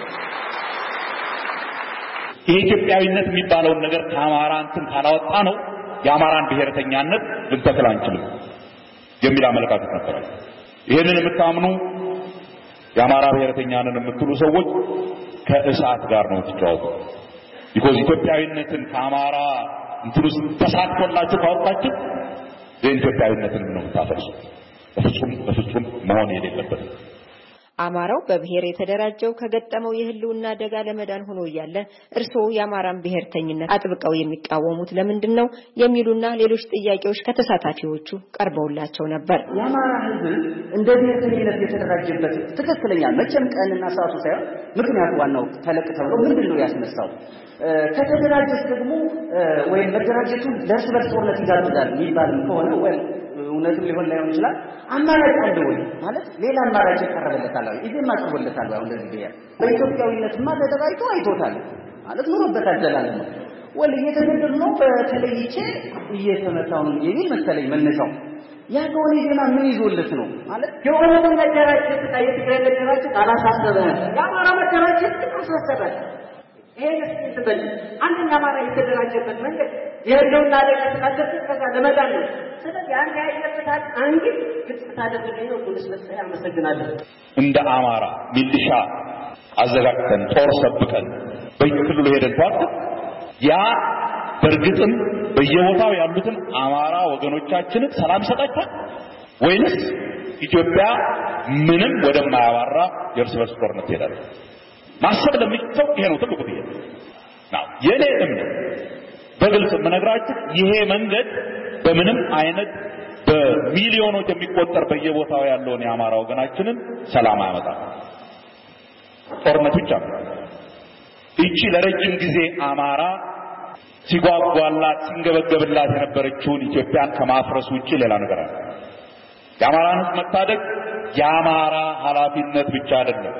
የኢትዮጵያዊነት የሚባለውን ነገር ከአማራ እንትን ካላወጣ ነው የአማራን ብሔረተኛነት ልንተክል አንችልም የሚል አመለካከት ነበር። ይሄንን የምታምኑ የአማራ ብሔረተኛንን የምትሉ ሰዎች ከእሳት ጋር ነው ትጫወቱ። because ኢትዮጵያዊነትን ከአማራ እንትሉ ተሳትፎላችሁ ካወጣችሁ የኢትዮጵያዊነትን ነው ታፈርሱ። በፍጹም በፍጹም መሆን የሌለበት አማራው በብሔር የተደራጀው ከገጠመው የህልውና አደጋ ለመዳን ሆኖ እያለ እርስዎ የአማራን ብሔርተኝነት አጥብቀው የሚቃወሙት ለምንድነው የሚሉና ሌሎች ጥያቄዎች ከተሳታፊዎቹ ቀርበውላቸው ነበር። የአማራ ህዝብ እንደ ብሔርተኝነት የተደራጀበት ትክክለኛ መቼም ቀንና ሰዓቱ ሳይሆን ምክንያቱ ዋናው ተለቅ ተብሎ ምንድነው ያስነሳው ከተደራጀስ ደግሞ ወይ መደራጀቱ ለእርስ በርስ ጦርነት ይጋብዛል የሚባልም ከሆነ ወይ እውነትም ሊሆን ላይሆን ይችላል አማራጭ አለ ወይ ማለት ሌላ አማራጭ ቀረበለታል ወይ ይሄን ማጥቦለታል ወይ እንደዚህ ቢያ በኢትዮጵያዊነትማ ተደራጅቶ አይቶታል ማለት ኑሮበታል ዘላለም ወል እየተገደሉ ነው በተለይቼ እየተመታው ነው የሚል መሰለኝ መነሻው ያ ከሆነ ዜና ምን ይዞለት ነው ማለት የሆነ መደራጀት የትግራይ መደራጀት አላሳሰበ የአማራ መደራጀት አሳሰበ ይሄ ለስንት አንደኛ አማራ የተደራጀበት መንገድ የህልውና አደጋ ተካተተ ከዛ ለመዳን ነው። ስለዚህ አንድ ያይለበታል አንድ ግጥታ አደረገኝ ነው ፖሊስ ለሰያ አመሰግናለሁ። እንደ አማራ ሚሊሻ አዘጋጅተን ጦር ሰብቀን በየክልሉ ሄደን ተዋት ያ በርግጥም በየቦታው ያሉትን አማራ ወገኖቻችንን ሰላም ሰጣቸው ወይንስ ኢትዮጵያ ምንም ወደማያባራ የእርስ በርስ ጦርነት ትሄዳለች? ማሰብ ለሚችለው ይሄ ነው ትልቁ ጥያቄ ነው። የኔ እምነት በግልጽ የምነግራችሁ ይሄ መንገድ በምንም አይነት በሚሊዮኖች የሚቆጠር በየቦታው ያለውን የአማራ ወገናችንን ሰላም ያመጣል። ጦርነት ብቻ ነው። እቺ ለረጅም ጊዜ አማራ ሲጓጓላት ሲንገበገብላት የነበረችውን ኢትዮጵያን ከማፍረስ ውጪ ሌላ ነገር አለ። የአማራን ሕዝብ መታደግ የአማራ ኃላፊነት ብቻ አይደለም።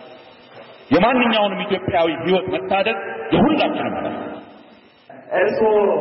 የማንኛውንም ኢትዮጵያዊ ህይወት መታደግ የሁላችንም ነው። እርሶ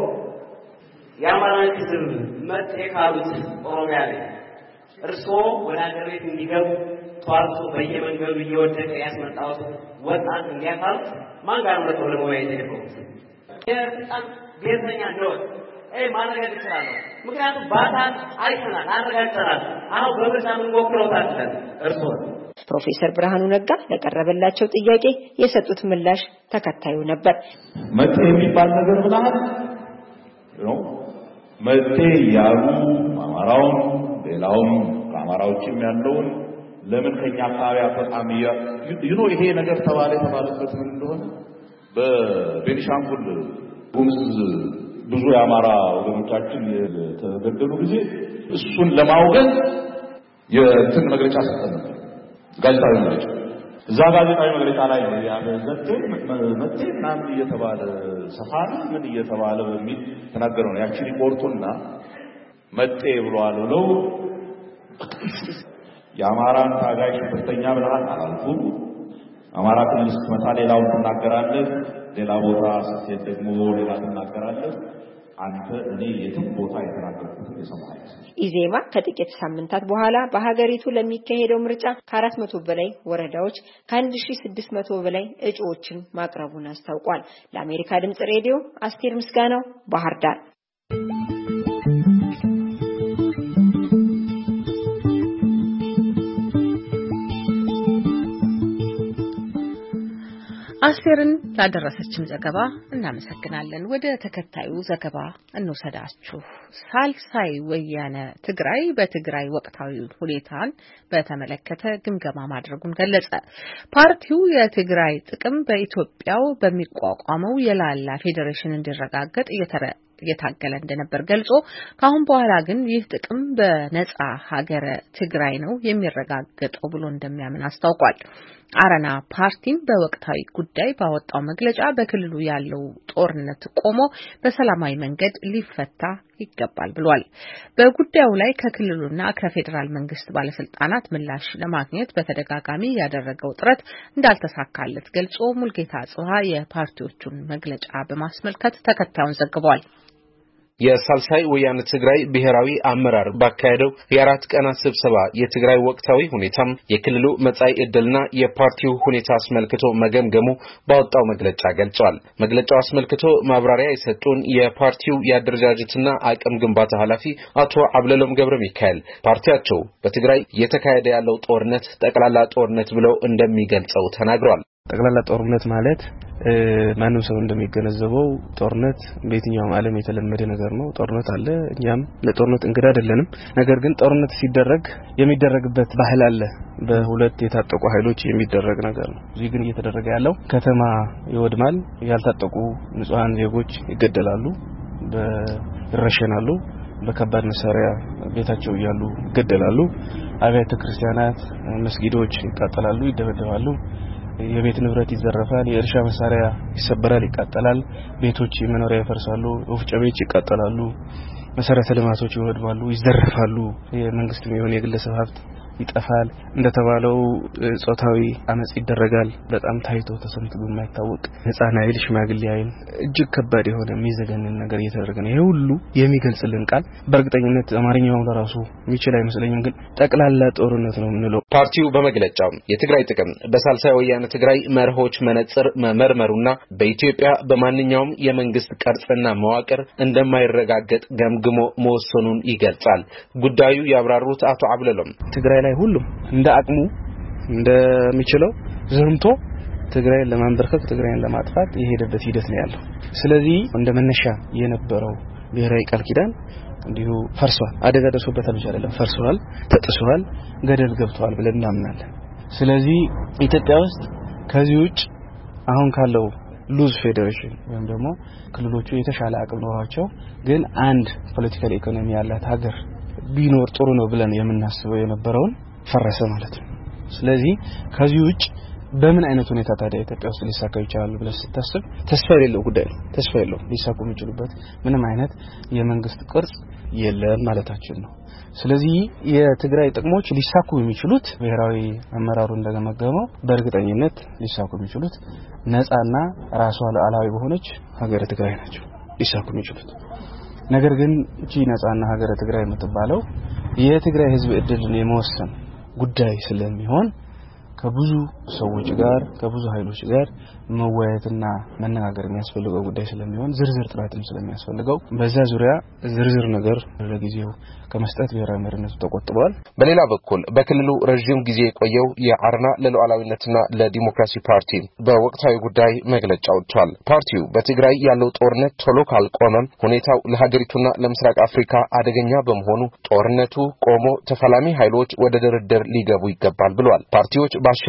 የአማራን ሕዝብ መጥተካሉት ኦሮሚያ ላይ እርሶ ወደ ሀገር ቤት እንዲገቡ ተዋርቶ በየመንገዱ እየወደቀ ያስመጣውት ወጣት እንዲያፋሉት ማን ጋር ነው ተወለ ወይ ተደረገው የፍጣን ቤተኛ ነው እይ ማረጋገጥ ይችላል። ምክንያቱም ባታን አይተናል አረጋግጠናል። አሁን በብርሳ ምን ወክረው ታጥተን እርሶ ፕሮፌሰር ብርሃኑ ነጋ ለቀረበላቸው ጥያቄ የሰጡት ምላሽ ተከታዩ ነበር። መጤ የሚባል ነገር ምናምን ነው መጤ ያሉ አማራውን ሌላውን ከአማራዎችም ያለውን ለምን ከኛ አካባቢ አፈጣሚ ይኖ ይሄ ነገር ተባለ ተባለበት ምን እንደሆነ በቤኒሻንጉል ጉሙዝ ብዙ የአማራ ወገኖቻችን የተገደሉ ጊዜ እሱን ለማውገዝ የእንትን መግለጫ ሰጠን ጋዜጣዊ መግለጫ እዛ ጋዜጣዊ መግለጫ ላይ ያዘዘተ መጥቴ ምናምን እየተባለ ሰፋሪ ምን እየተባለ በሚል ተናገረው ነው ያቺ ሪፖርቱና መጤ ብሏል ብለው የአማራን ታጋይ ሽፍተኛ ብለሃል አላልኩ አማራ ክልል ስትመጣ ሌላውን ተናገራለህ ሌላ ቦታ ስትሄድ ደግሞ ሌላ ተናገራለህ አንተ እኔ የትም ቦታ የተናገርኩት የሰማኸኝ ኢዜማ ከጥቂት ሳምንታት በኋላ በሀገሪቱ ለሚካሄደው ምርጫ ከአራት መቶ በላይ ወረዳዎች ከአንድ ሺህ ስድስት መቶ በላይ እጩዎችን ማቅረቡን አስታውቋል። ለአሜሪካ ድምጽ ሬዲዮ አስቴር ምስጋናው ባህር ዳር። አስቴርን ላደረሰችን ዘገባ እናመሰግናለን። ወደ ተከታዩ ዘገባ እንወሰዳችሁ። ሳልሳይ ወያነ ትግራይ በትግራይ ወቅታዊ ሁኔታን በተመለከተ ግምገማ ማድረጉን ገለጸ። ፓርቲው የትግራይ ጥቅም በኢትዮጵያው በሚቋቋመው የላላ ፌዴሬሽን እንዲረጋገጥ እየተረ እየታገለ እንደነበር ገልጾ ካሁን በኋላ ግን ይህ ጥቅም በነጻ ሀገረ ትግራይ ነው የሚረጋገጠው ብሎ እንደሚያምን አስታውቋል። አረና ፓርቲም በወቅታዊ ጉዳይ ባወጣው መግለጫ በክልሉ ያለው ጦርነት ቆሞ በሰላማዊ መንገድ ሊፈታ ይገባል ብሏል። በጉዳዩ ላይ ከክልሉና ከፌዴራል መንግስት ባለስልጣናት ምላሽ ለማግኘት በተደጋጋሚ ያደረገው ጥረት እንዳልተሳካለት ገልጾ ሙልጌታ ጽሃ የፓርቲዎቹን መግለጫ በማስመልከት ተከታዩን ዘግቧል። የሳልሳይ ወያነ ትግራይ ብሔራዊ አመራር ባካሄደው የአራት ቀናት ስብሰባ የትግራይ ወቅታዊ ሁኔታም የክልሉ መጻኢ ዕድልና የፓርቲው ሁኔታ አስመልክቶ መገምገሙ ባወጣው መግለጫ ገልጿል። መግለጫው አስመልክቶ ማብራሪያ የሰጡን የፓርቲው የአደረጃጀትና አቅም ግንባታ ኃላፊ አቶ አብለሎም ገብረ ሚካኤል ፓርቲያቸው በትግራይ እየተካሄደ ያለው ጦርነት ጠቅላላ ጦርነት ብለው እንደሚገልጸው ተናግሯል። ጠቅላላ ጦርነት ማለት ማንም ሰው እንደሚገነዘበው ጦርነት በየትኛውም ዓለም የተለመደ ነገር ነው። ጦርነት አለ። እኛም ለጦርነት እንግዳ አይደለንም። ነገር ግን ጦርነት ሲደረግ የሚደረግበት ባህል አለ። በሁለት የታጠቁ ኃይሎች የሚደረግ ነገር ነው። እዚህ ግን እየተደረገ ያለው ከተማ ይወድማል፣ ያልታጠቁ ንጹሃን ዜጎች ይገደላሉ፣ በረሸናሉ፣ በከባድ መሳሪያ ቤታቸው ያሉ ይገደላሉ፣ አብያተ ክርስቲያናት፣ መስጊዶች ይቃጠላሉ፣ ይደበደባሉ፣ የቤት ንብረት ይዘረፋል፣ የእርሻ መሳሪያ ይሰበራል፣ ይቃጠላል፣ ቤቶች መኖሪያ ይፈርሳሉ፣ ወፍጮ ቤቶች ይቃጠላሉ፣ መሰረተ ልማቶች ይወድማሉ፣ ይዘረፋሉ፣ የመንግስት የሚሆን የግለሰብ ሀብት ይጠፋል። እንደተባለው ጾታዊ አመጽ ይደረጋል። በጣም ታይቶ ተሰምቶ በማይታወቅ ህፃን አይል ሽማግሌ አይል እጅግ ከባድ የሆነ የሚዘገንን ነገር እየተደረገ ነው። ይሄ ሁሉ የሚገልጽልን ቃል በእርግጠኝነት አማርኛው ለራሱ የሚችል አይመስለኝም፣ ግን ጠቅላላ ጦርነት ነው የምንለው። ፓርቲው በመግለጫው የትግራይ ጥቅም በሳልሳይ ወያነ ትግራይ መርሆች መነጽር መመርመሩና በኢትዮጵያ በማንኛውም የመንግስት ቅርጽና መዋቅር እንደማይረጋገጥ ገምግሞ መወሰኑን ይገልጻል። ጉዳዩ ያብራሩት አቶ አብለሎም ትግራይ ላይ ሁሉ እንደ አቅሙ እንደሚችለው ዘምቶ ትግራይን ለማንበርከክ ትግራይን ለማጥፋት የሄደበት ሂደት ነው ያለው። ስለዚህ እንደ መነሻ የነበረው ብሔራዊ ቃል ኪዳን እንዲሁ ፈርሷል። አደጋ ደርሶበታል ብቻ አይደለም፣ ፈርሷል፣ ተጥሷል፣ ገደል ገብቷል ብለን እናምናለን። ስለዚህ ኢትዮጵያ ውስጥ ከዚህ ውጭ አሁን ካለው ሉዝ ፌዴሬሽን ወይም ደግሞ ክልሎቹ የተሻለ አቅም ኖሯቸው ግን አንድ ፖለቲካል ኢኮኖሚ ያላት ሀገር ቢኖር ጥሩ ነው ብለን የምናስበው የነበረውን ፈረሰ ማለት ነው። ስለዚህ ከዚህ ውጭ በምን አይነት ሁኔታ ታዲያ ኢትዮጵያ ውስጥ ሊሳካ ይችላል ብለህ ስታስብ ተስፋ የሌለው ጉዳይ ነው። ተስፋ የለው ሊሳኩ የሚችሉበት ምንም አይነት የመንግስት ቅርጽ የለም ማለታችን ነው። ስለዚህ የትግራይ ጥቅሞች ሊሳኩ የሚችሉት ብሔራዊ አመራሩ እንደገመገመው በእርግጠኝነት ሊሳኩ የሚችሉት ነፃና ራሷ ሉዓላዊ በሆነች ሀገረ ትግራይ ናቸው ሊሳኩ የሚችሉት። ነገር ግን እቺ ነፃና ሀገረ ትግራይ የምትባለው የትግራይ ህዝብ እድልን የመወሰን ጉዳይ ስለሚሆን ከብዙ ሰዎች ጋር ከብዙ ኃይሎች ጋር መወያየትና መነጋገር የሚያስፈልገው ጉዳይ ስለሚሆን ዝርዝር ጥናትም ስለሚያስፈልገው በዛ ዙሪያ ዝርዝር ነገር ለጊዜው ከመስጠት ብሔራዊ መሪነቱ ተቆጥቧል። በሌላ በኩል በክልሉ ረጅም ጊዜ የቆየው የአረና ለሉዓላዊነትና ለዲሞክራሲ ፓርቲ በወቅታዊ ጉዳይ መግለጫ ወጥቷል። ፓርቲው በትግራይ ያለው ጦርነት ቶሎ ካልቆመም ሁኔታው ለሀገሪቱና ለምስራቅ አፍሪካ አደገኛ በመሆኑ ጦርነቱ ቆሞ ተፋላሚ ኃይሎች ወደ ድርድር ሊገቡ ይገባል ብሏል። ፓርቲዎች በአሸባሪነት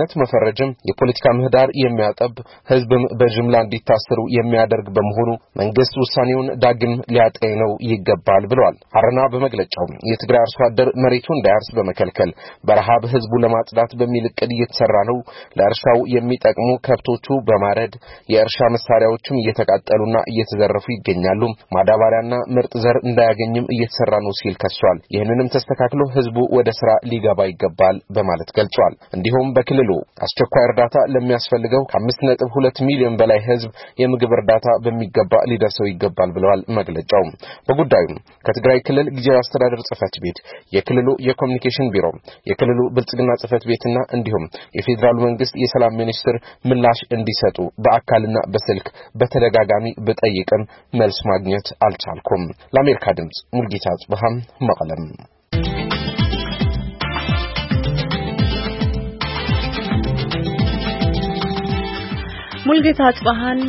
በጦርነት መፈረጅም የፖለቲካ ምህዳር የሚያጠብ ህዝብም በጅምላ እንዲታሰሩ የሚያደርግ በመሆኑ መንግስት ውሳኔውን ዳግም ሊያጤነው ይገባል ብለዋል። አረና በመግለጫው የትግራይ አርሶ አደር መሬቱን እንዳያርስ በመከልከል በረሃብ ህዝቡ ለማጽዳት በሚል እቅድ እየተሰራ ነው። ለእርሻው የሚጠቅሙ ከብቶቹ በማረድ የእርሻ መሳሪያዎችም እየተቃጠሉና እየተዘረፉ ይገኛሉ። ማዳበሪያና ምርጥ ዘር እንዳያገኝም እየተሰራ ነው ሲል ከሷል። ይህንንም ተስተካክሎ ህዝቡ ወደ ስራ ሊገባ ይገባል በማለት ገልጿል። እንዲሁም በክልሉ አስቸኳይ እርዳታ ለሚያስፈልገው ከአምስት ነጥብ ሁለት ሚሊዮን በላይ ህዝብ የምግብ እርዳታ በሚገባ ሊደርሰው ይገባል ብለዋል መግለጫው። በጉዳዩ ከትግራይ ክልል ጊዜያዊ አስተዳደር ጽፈት ቤት፣ የክልሉ የኮሙኒኬሽን ቢሮ፣ የክልሉ ብልጽግና ጽፈት ቤትና እንዲሁም የፌደራል መንግስት የሰላም ሚኒስትር ምላሽ እንዲሰጡ በአካልና በስልክ በተደጋጋሚ በጠይቅም መልስ ማግኘት አልቻልኩም። ለአሜሪካ ድምጽ ሙልጌታ ጽብሃም መቀለም። ሙልጌታ ጽብሃን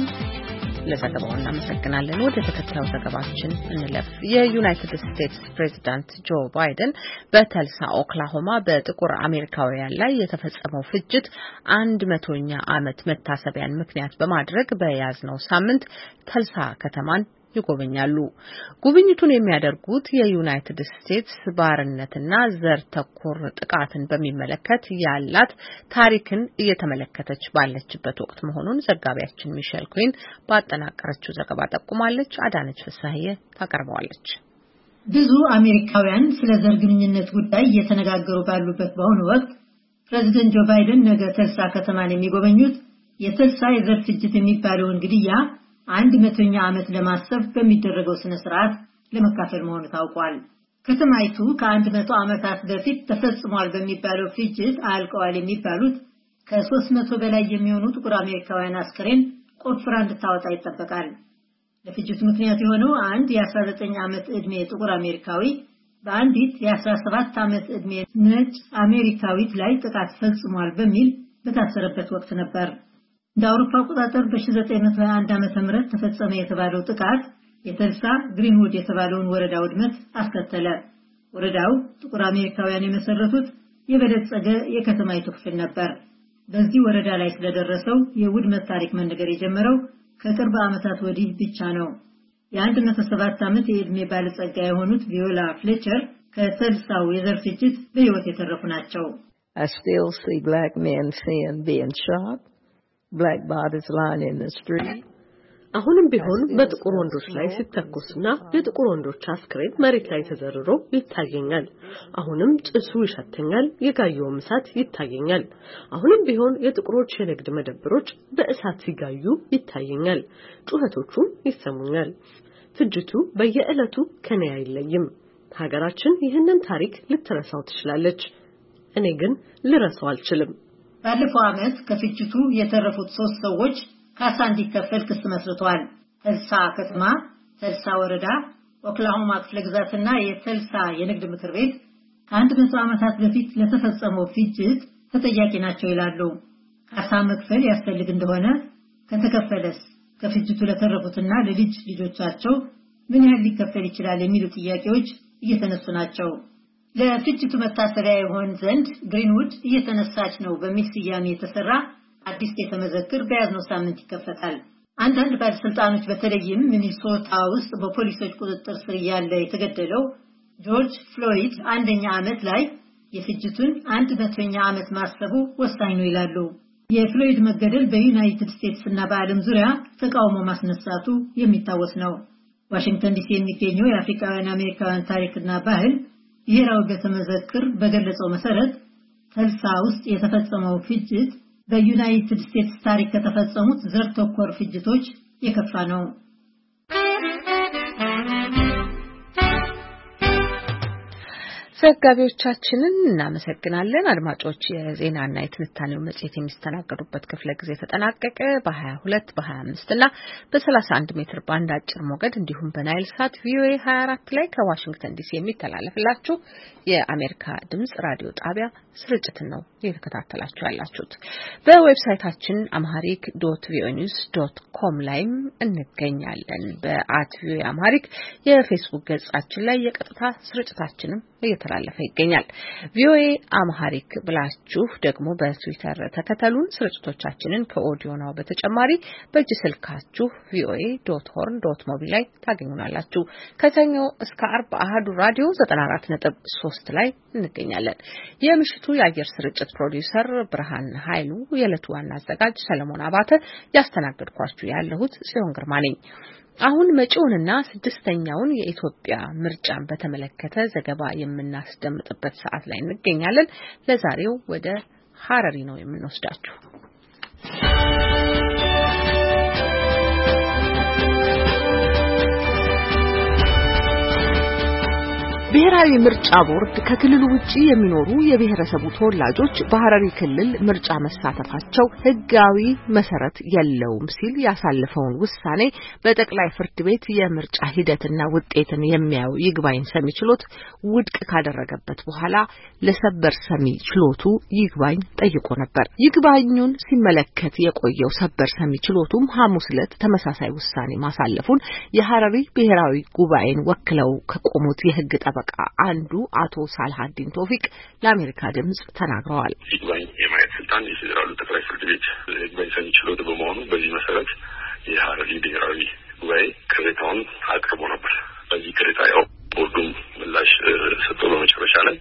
ለዘገባው እናመሰግናለን። ወደ ተከታዩ ዘገባችን እንለፍ። የዩናይትድ ስቴትስ ፕሬዝዳንት ጆ ባይደን በተልሳ ኦክላሆማ በጥቁር አሜሪካውያን ላይ የተፈጸመው ፍጅት አንድ መቶኛ ዓመት መታሰቢያን ምክንያት በማድረግ በያዝነው ሳምንት ተልሳ ከተማን ይጎበኛሉ። ጉብኝቱን የሚያደርጉት የዩናይትድ ስቴትስ ባርነትና ዘር ተኮር ጥቃትን በሚመለከት ያላት ታሪክን እየተመለከተች ባለችበት ወቅት መሆኑን ዘጋቢያችን ሚሼል ኩዊን ባጠናቀረችው ዘገባ ጠቁማለች። አዳነች ፍሳሐዬ ታቀርበዋለች። ብዙ አሜሪካውያን ስለ ዘር ግንኙነት ጉዳይ እየተነጋገሩ ባሉበት በአሁኑ ወቅት ፕሬዝዳንት ጆ ባይደን ነገ ተልሳ ከተማን የሚጎበኙት የተልሳ የዘር ፍጅት የሚባለውን ግድያ አንድ መቶኛ ዓመት ለማሰብ በሚደረገው ስነ ስርዓት ለመካፈል መሆኑ ታውቋል። ከተማይቱ ከአንድ መቶ ዓመታት በፊት ተፈጽሟል በሚባለው ፍጅት አልቀዋል የሚባሉት ከሦስት መቶ በላይ የሚሆኑ ጥቁር አሜሪካውያን አስክሬን ቆፍራ እንድታወጣ ይጠበቃል። ለፍጅቱ ምክንያት የሆነው አንድ የአስራ ዘጠኝ ዓመት ዕድሜ ጥቁር አሜሪካዊ በአንዲት የአስራ ሰባት ዓመት ዕድሜ ነጭ አሜሪካዊት ላይ ጥቃት ፈጽሟል በሚል በታሰረበት ወቅት ነበር። እንደ አውሮፓ አቆጣጠር በ1921 ዓመተ ምህረት ተፈጸመ የተባለው ጥቃት የተልሳ ግሪንውድ የተባለውን ወረዳ ውድመት አስከተለ። ወረዳው ጥቁር አሜሪካውያን የመሰረቱት የበለጸገ የከተማይቱ ክፍል ነበር። በዚህ ወረዳ ላይ ስለደረሰው የውድመት ታሪክ መነገር የጀመረው ከቅርብ ዓመታት ወዲህ ብቻ ነው። የ107 ዓመት የዕድሜ ባለጸጋ የሆኑት ቪዮላ ፍሌቸር ከተልሳው የዘር ፍጅት በሕይወት የተረፉ ናቸው። I still see black men seeing being shot. Black bodies lying in the street. አሁንም ቢሆን በጥቁር ወንዶች ላይ ሲተኩስና የጥቁር ወንዶች አስክሬን መሬት ላይ ተዘርሮ ይታየኛል። አሁንም ጭሱ ይሸተኛል፣ የጋየው እሳት ይታየኛል። አሁንም ቢሆን የጥቁሮች የንግድ መደብሮች በእሳት ሲጋዩ ይታየኛል። ጩኸቶቹም ይሰሙኛል። ፍጅቱ በየዕለቱ ከኔ አይለይም። ሀገራችን ይህንን ታሪክ ልትረሳው ትችላለች። እኔ ግን ልረሳው አልችልም። ባለፈው ዓመት ከፍጅቱ የተረፉት ሶስት ሰዎች ካሳ እንዲከፈል ክስ መስርተዋል። ተልሳ ከተማ፣ ተልሳ ወረዳ፣ ኦክላሆማ ክፍለ ግዛትና የተልሳ የንግድ ምክር ቤት ከአንድ መቶ ዓመታት በፊት ለተፈጸመው ፍጅት ተጠያቂ ናቸው ይላሉ። ካሳ መክፈል ያስፈልግ እንደሆነ ከተከፈለስ ከፍጅቱ ለተረፉትና ለልጅ ልጆቻቸው ምን ያህል ሊከፈል ይችላል የሚሉ ጥያቄዎች እየተነሱ ናቸው። ለፍጅቱ መታሰቢያ ይሆን ዘንድ ግሪንውድ እየተነሳች ነው በሚል ስያሜ የተሰራ አዲስ ቤተመዘክር በያዝነው ሳምንት ይከፈታል። አንዳንድ ባለስልጣኖች በተለይም ሚኒሶታ ውስጥ በፖሊሶች ቁጥጥር ስር ያለ የተገደለው ጆርጅ ፍሎይድ አንደኛ ዓመት ላይ የፍጅቱን አንድ መቶኛ ዓመት ማሰቡ ወሳኝ ነው ይላሉ። የፍሎይድ መገደል በዩናይትድ ስቴትስ እና በዓለም ዙሪያ ተቃውሞ ማስነሳቱ የሚታወስ ነው። ዋሽንግተን ዲሲ የሚገኘው የአፍሪካውያን አሜሪካውያን ታሪክና ባህል ብሔራዊ ቤተመዘክር በገለጸው መሰረት ተልሳ ውስጥ የተፈጸመው ፍጅት በዩናይትድ ስቴትስ ታሪክ ከተፈጸሙት ዘር ተኮር ፍጅቶች የከፋ ነው። ዘጋቢዎቻችንን እናመሰግናለን። አድማጮች የዜናና የትንታኔው መጽሔት የሚስተናገዱበት ክፍለ ጊዜ ተጠናቀቀ። በ22 በ25 እና በ31 ሜትር ባንድ አጭር ሞገድ እንዲሁም በናይል ሳት ቪኦኤ ሃያ አራት ላይ ከዋሽንግተን ዲሲ የሚተላለፍላችሁ የአሜሪካ ድምጽ ራዲዮ ጣቢያ ስርጭትን ነው እየተከታተላችሁ ያላችሁት። በዌብሳይታችን amharic dot v o a news dot com ላይም እንገኛለን። በአት ቪኦኤ አምሃሪክ የፌስቡክ ገጻችን ላይ የቀጥታ ስርጭታችንም እየተላለፈ ይገኛል። ቪኦኤ አምሃሪክ ብላችሁ ደግሞ በትዊተር ተከተሉን። ስርጭቶቻችንን ከኦዲዮ ነው በተጨማሪ በእጅ ስልካችሁ ቪኦኤ ዶት ሆርን ዶት ሞቢ ላይ ታገኙናላችሁ። ከሰኞ እስከ አርብ አሃዱ ራዲዮ ዘጠና አራት ነጥብ ሶስት ላይ እንገኛለን። የምሽቱ የአየር ስርጭት ፕሮዲውሰር ብርሃን ኃይሉ፣ የዕለቱ ዋና አዘጋጅ ሰለሞን አባተ፣ ያስተናገድኳችሁ ያለሁት ጽዮን ግርማ ነኝ። አሁን መጪውንና ስድስተኛውን የኢትዮጵያ ምርጫን በተመለከተ ዘገባ የምናስደምጥበት ሰዓት ላይ እንገኛለን። ለዛሬው ወደ ሐረሪ ነው የምንወስዳችሁ። ብሔራዊ ምርጫ ቦርድ ከክልሉ ውጪ የሚኖሩ የብሔረሰቡ ተወላጆች በሐረሪ ክልል ምርጫ መሳተፋቸው ሕጋዊ መሰረት የለውም ሲል ያሳለፈውን ውሳኔ በጠቅላይ ፍርድ ቤት የምርጫ ሂደትና ውጤትን የሚያዩ ይግባኝ ሰሚ ችሎት ውድቅ ካደረገበት በኋላ ለሰበር ሰሚ ችሎቱ ይግባኝ ጠይቆ ነበር። ይግባኙን ሲመለከት የቆየው ሰበር ሰሚ ችሎቱም ሐሙስ ዕለት ተመሳሳይ ውሳኔ ማሳለፉን የሐረሪ ብሔራዊ ጉባኤን ወክለው ከቆሙት የሕግ ጠበቃ አንዱ አቶ ሳልሃዲን ቶፊቅ ለአሜሪካ ድምጽ ተናግረዋል። ይግባኝ የማየት ስልጣን የፌዴራሉ ጠቅላይ ፍርድ ቤት ይግባኝ ሰሚ ችሎት በመሆኑ በዚህ መሰረት የሐረሪ ብሔራዊ ጉባኤ ቅሬታውን አቅርቦ ነበር። በዚህ ቅሬታ ያው ቦርዱም ምላሽ ሰጥቶ በመጨረሻ ላይ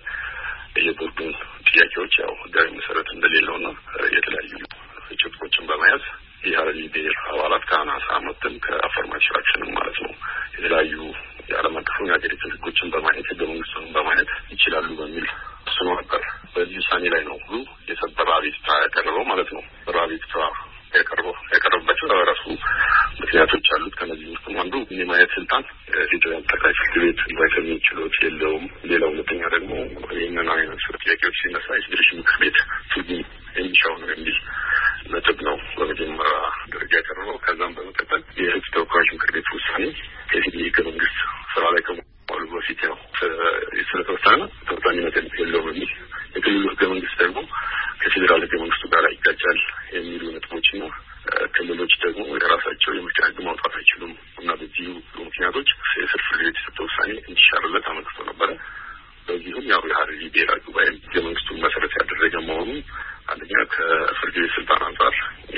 የቦርዱን ጥያቄዎች ያው ህጋዊ መሰረት እንደሌለውና የተለያዩ ጭብጦችን በመያዝ የሐረሪ ብሔር አባላት ከአናሳ መብትን ከአፈርማቲቭ አክሽንም ማለት ነው የተለያዩ የዓለም አቀፉን የሀገሪቱን ህጎችን በማየት ህገ መንግስቱን በማየት ይችላሉ በሚል ወስኖ ነበር። በዚህ ውሳኔ ላይ ነው ሁሉ የሰበር አቤቱታ ያቀረበው ማለት ነው። ሰበር አቤቱታ ያቀረበው ያቀረበባቸው ራሱ ምክንያቶች አሉት። ከነዚህ ውስጥ አንዱ የማየት ስልጣን ፌዴራል ጠቅላይ ፍርድ ቤት ይግባኝ ሰሚ ችሎት የለውም። ሌላው ሁለተኛ ደግሞ ይህንን አይነት ጥያቄዎች ሲነሳ የፌዴሬሽን ምክር ቤት ትርጉም የሚሻው ነው የሚል ነጥብ ነው በመጀመሪያ ደረጃ ያቀረበው። ከዛም በመቀጠል የህዝብ ተወካዮች ምክር ቤት ውሳኔ ከዚህ ህገ መንግስት ስራ ላይ ከመዋሉ በፊት ነው ስለተወሰነ ተወጣኝነት የለውም የሚል የክልሉ ህገ መንግስት ደግሞ ከፌዴራል ህገ መንግስቱ ጋር ይጋጫል የሚሉ ነጥቦችና ክልሎች ደግሞ የራሳቸው የምርጫ ህግ ማውጣት አይችሉም እና በዚሁ ምክንያቶች የስር ፍርድ ቤት የሰጠው ውሳኔ እንዲሻርለት አመልክቶ ነበረ። በዚሁም ያው የሐረሪ ብሔራዊ ጉባኤ ህገ መንግስቱን መሰረት ያደረገ መሆኑ አንደኛ ከፍርድ ቤት ስልጣን አንጻር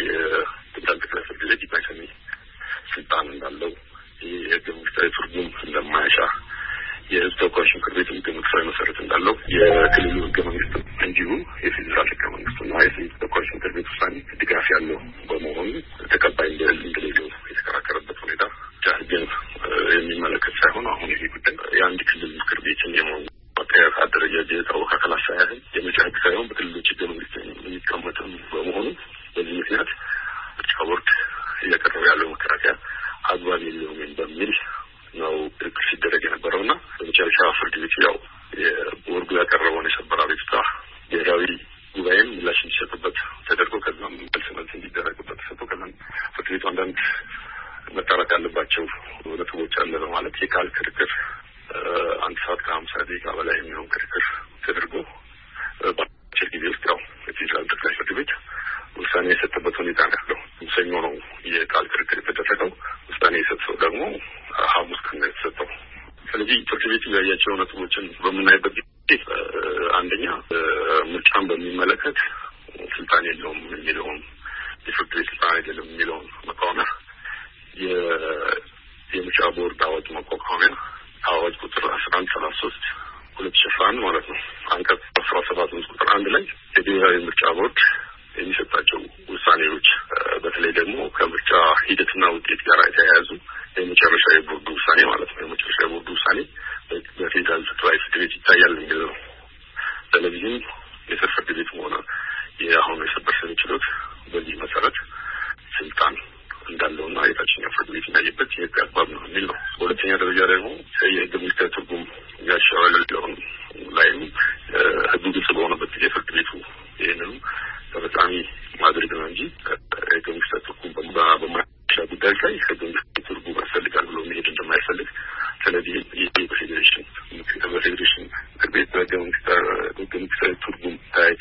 የፌዴራል ጠቅላይ ፍርድ ቤት ይግባኝ ሰሚ ስልጣን እንዳለው የህገ መንግስታዊ ትርጉም እንደማያሻ የህዝብ ተወካዮች ምክር ቤት ህገ መንግስታዊ መሰረት እንዳለው የክልሉ ህገ መንግስት እንዲሁ የፌዴራል ህገ መንግስቱና የህዝብ ተወካዮች ምክር ቤት ውሳኔ ድጋፍ ያለው በመሆኑ ተቀባይ እንደሌለው የተከራከረበት ሁኔታ ህግን የሚመለከት ሳይሆን አሁን ይሄ ጉዳይ የአንድ ክልል ምክር ቤትን የመሆኑ አጠያየቅ አደረጃጀት አወካከል አሳያህል የምርጫ ህግ ሳይሆን በክልሎች ህገ መንግስት የሚቀመጥም በመሆኑ በዚህ ምክንያት ምርጫ ቦርድ እያቀረበ ያለው መከራከያ አግባብ የለውም በሚል ነው ክርክር ሲደረግ የነበረውና በመጨረሻ ፍርድ ቤቱ ያው የቦርዱ ያቀረበውን የሰበር አቤቱታ ብሔራዊ ጉባኤም ምላሽ እንዲሰጥበት ተደርጎ ከዛም መልስ መልስ እንዲደረግበት ተሰጥቶ ከዛም ፍርድ ቤቱ አንዳንድ መጣራት ያለባቸው ነጥቦች አለ በማለት የቃል ክርክር አንድ ሰዓት ከሀምሳ ደቂቃ በላይ የሚሆን ክርክር ተደርጎ በአጭር ጊዜ ውስጥ ያው የፌዴራል ጠቅላይ ፍርድ ቤት ውሳኔ የሰጠበት ሁኔታ ነው ያለው። ሰኞ ነው የቃል ክርክር የተደረገው። ውሳኔ የሰጠው ደግሞ ሐሙስ ቀን ነው የተሰጠው። ስለዚህ ፍርድ ቤቱ ያያቸው ነጥቦችን በምናይበት ጊዜ አንደኛ ምርጫን በሚመለከት ስልጣን የለውም የሚለውን የፍርድ ቤት ስልጣን አይደለም የሚለውን መቃወሚያ የምርጫ ቦርድ አዋጅ መቋቋሚያ አዋጅ ቁጥር አስራ አንድ ሰላሳ ሶስት ሁለት ሺህ አስራ አንድ ማለት ነው አንቀጽ አስራ ሰባት ቁጥር አንድ ላይ የብሔራዊ ምርጫ ቦርድ የሚሰጣቸው ውሳኔዎች በተለይ ደግሞ ከምርጫ ሂደትና ውጤት ጋር የተያያዙ የመጨረሻ የቦርዱ ውሳኔ ማለት ነው የመጨረሻ የቦርዱ ውሳኔ በፌዴራል ጠቅላይ ፍርድ ቤት ይታያል የሚል ነው። ስለዚህም የስር ፍርድ ቤት ሆነ የአሁኑ የሰበር ሰሚ ችሎት በዚህ መሰረት ስልጣን እንዳለውና የታችኛው ፍርድ ቤት የሚያይበት የህግ አግባብ ነው የሚል ነው። በሁለተኛ ደረጃ ደግሞ የህገ መንግስታዊ ትርጉም ያሻዋለውን ላይም ህጉ ግልጽ በሆነበት ጊዜ ፍርድ ቤቱ ይህንንም ተፈጻሚ ማድረግ ነው እንጂ ህገ መንግስታዊ ትርጉም በማያሻ ጉዳይ ላይ ህገ መንግስታዊ ትርጉም ያስፈልጋል ብሎ መሄድ እንደማያስፈልግ ስለዚህ ይህ በፌዴሬሽን በፌዴሬሽን ምክር ቤት በህገ መንግስታዊ ትርጉም ታይቶ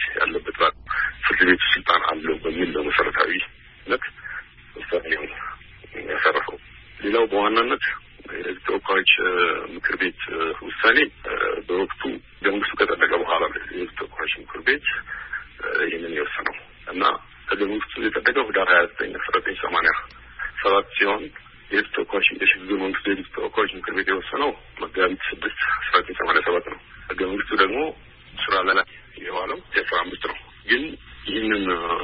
አለው በሚል ነው መሰረታዊነት ውሳኔው ያሰረፈው። ሌላው በዋናነት የተወካዮች ምክር ቤት ውሳኔ በወቅቱ ደንግሱ ከተደረገ በኋላ የተወካዮች ምክር ቤት ይህንን የወሰነው እና ከደንግሱ የተደረገው ህዳር ሀያ ዘጠኝ አስራ ዘጠኝ ሰማንያ ሰባት ሲሆን የተወካዮች የሽግግር መንግስት የተወካዮች ምክር ቤት የወሰነው መጋቢት ስድስት አስራ ዘጠኝ ሰማንያ ሰባት ነው። ህገ መንግስቱ ደግሞ ስራ ላይ የዋለው አስራ አምስት ነው። ግን ይህንን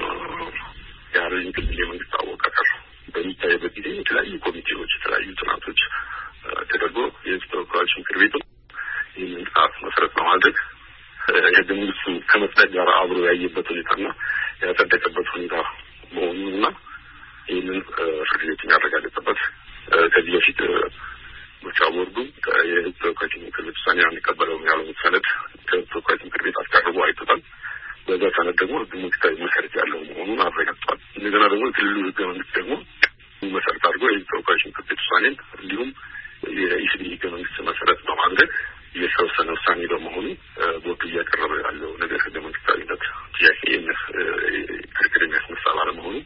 የሀረሪ ክልል የመንግስት አወቃቀር በሚታይበት ጊዜ የተለያዩ ኮሚቴዎች የተለያዩ ጥናቶች ተደርጎ የተወካዮች ምክር ቤቱ ይህንን ጥናት መሰረት በማድረግ የህገ መንግስቱ ከመጽደቅ ጋር አብሮ ያየበት ሁኔታና ያጸደቀበት ሁኔታ መሆኑንና ይህንን ፍርድ ቤት ያረጋገጠበት ከዚህ በፊት ምርጫ ቦርዱ የተወካዮች ምክር ቤት ውሳኔ አንቀበለውም ያለውን ሰነድ ከተወካዮች ምክር ቤት አስቀርቦ አይቶታል። በዛ ሰነድ ደግሞ ህገ መንግስታዊ መሰረት ያለው መሆኑን አረጋግጧል። እንደገና ደግሞ የክልሉ ህገ መንግስት ደግሞ መሰረት አድርጎ የተወካዮች ምክር ቤት ውሳኔን እንዲሁም የኢሲዲ ህገ መንግስት መሰረት በማድረግ የተወሰነ ውሳኔ በመሆኑ ቦርዱ እያቀረበ ያለው ነገር ህገ መንግስታዊነት ጥያቄ ክርክር የሚያስነሳ ባለመሆኑ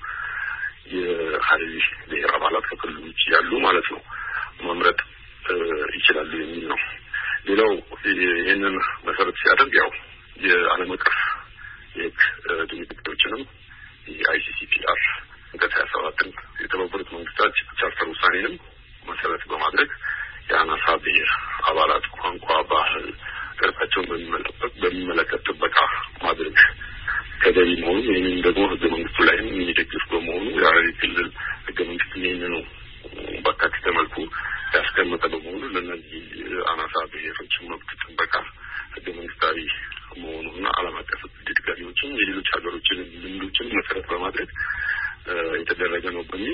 የሀረሪ ብሔር አባላት ከክልሉ ውጭ ያሉ ማለት ነው መምረጥ ይችላሉ የሚል ነው። ሌላው ይህንን መሰረት ሲያደርግ ያው የዓለም አቀፍ የህግ ድንጋጌዎችንም የአይሲሲፒአር አንቀጽ ሀያ ሰባትን የተባበሩት መንግስታት ቻርተር ውሳኔንም መሰረት በማድረግ የአናሳ ብሔር አባላት ቋንቋ፣ ባህል፣ ቅርጻቸውን በሚመለከት ጥበቃ ማድረግ ተገቢ መሆኑ ይህንን ደግሞ ህገ መንግስቱ ላይም የሚደግፍ በመሆኑ የሀረሪ ክልል ህገ መንግስት ይህንኑ በአካታች መልኩ ያስቀመጠ በመሆኑ ለእነዚህ አናሳ ብሔሮች መብት ጥበቃ ህገ መንግስታዊ መሆኑና ዓለም አቀፍ ድንጋጌዎችን የሌሎች ሀገሮችን ልምዶችን መሰረት በማድረግ የተደረገ ነው በሚል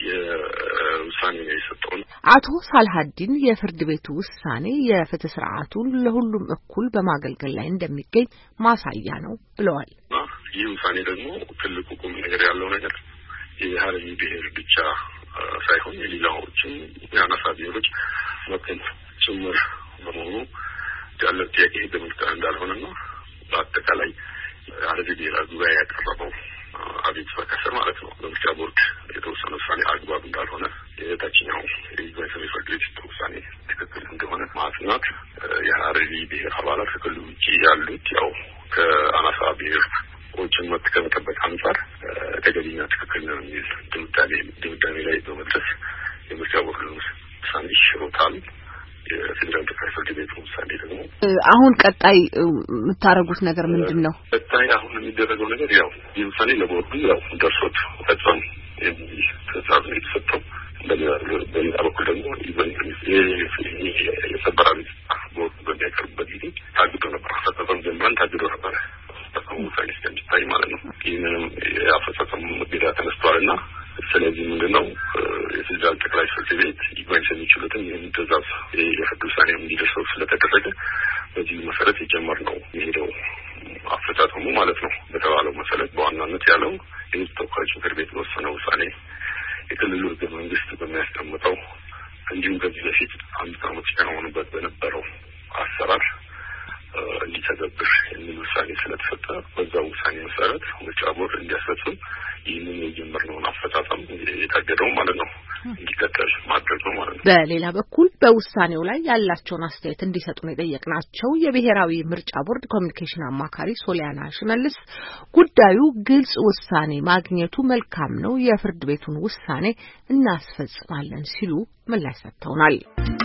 የውሳኔ ነው የሰጠው። አቶ ሳልሃዲን የፍርድ ቤቱ ውሳኔ የፍትህ ስርዓቱን ለሁሉም እኩል በማገልገል ላይ እንደሚገኝ ማሳያ ነው ብለዋል። ይህ ውሳኔ ደግሞ ትልቁ ቁም ነገር ያለው ነገር የሀረሪ ብሔር ብቻ ሳይሆን የሌላዎችም የአናሳ ብሔሮች መብትን ጭምር በመሆኑ ያለ ጥያቄ ህገ መንግስታዊ እንዳልሆነና በአጠቃላይ ሀረሪ ብሔራዊ ጉባኤ ያቀረበው አቤት ፈከሰ ማለት ነው በምርጫ ቦርድ የተወሰነ ውሳኔ አግባብ እንዳልሆነ የታችኛው የይግባኝ ሰሚ ፍርድ ቤት ውሳኔ ትክክል እንደሆነ ማጽናት የሀረሪ ብሔር አባላት ከክልሉ ውጭ ያሉት ያው ከአናሳ ብሔሮችን መብት ከመጠበቅ አንጻር ተገቢና ትክክል ነው የሚል ድምዳሜ ድምዳሜ ላይ በመድረስ የምርጫ ቦርድ ውሳኔ ሽሮታል። የፌዴራል ጠቅላይ ፍርድ ቤት ውሳኔ ደግሞ አሁን ቀጣይ የምታረጉት ነገር ምንድነው? ቀጣይ አሁን የሚደረገው ነገር ያው ይህ ውሳኔ ለቦርዱ ያው ደርሶት ፈጽሞ የሚል ትዕዛዝ ነው የተሰጠው። በሌላ በኩል ደግሞ የሰበራ ቤት ቦርዱ በሚያቀርብበት ጊዜ ታግዶ ነበር። አፈጻጸም ጀምረን ታግዶ ነበር አፈጻጸሙ ውሳኔ እስከሚታይ ማለት ነው። ይህንንም የአፈጻጸሙ መገዳ ተነስቷልና ስለዚህ ምንድነው የፌዴራል ጠቅላይ ፍርድ ቤት ይግባኝ ሰሚ ችሎትን ይህን ትዕዛዝ የፍርድ ውሳኔ እንዲደርሰው ስለተደረገ በዚህ መሰረት የጀመርነው የሄደው አፈጻጸሙ ማለት ነው። በተባለው መሰረት በዋናነት ያለው የህዝብ ተወካዮች ምክር ቤት በወሰነው ውሳኔ የክልሉ ህገ መንግስት በሚያስቀምጠው እንዲሁም ከዚህ በፊት አምስት ዓመት ሲከናወንበት በነበረው አሰራር እንዲተገብር የሚል ውሳኔ ስለተሰጠ በዛ ውሳኔ መሰረት ምርጫ ቦርድ እንዲያስፈጽም ይህንን የጀመርነውን አፈጻጸም የታገደው ማለት ነው እንዲቀጥል ማድረግ ነው ማለት ነው። በሌላ በኩል በውሳኔው ላይ ያላቸውን አስተያየት እንዲሰጡን የጠየቅናቸው የብሔራዊ ምርጫ ቦርድ ኮሚኒኬሽን አማካሪ ሶሊያና ሽመልስ ጉዳዩ ግልጽ ውሳኔ ማግኘቱ መልካም ነው፣ የፍርድ ቤቱን ውሳኔ እናስፈጽማለን ሲሉ ምላሽ ሰጥተውናል።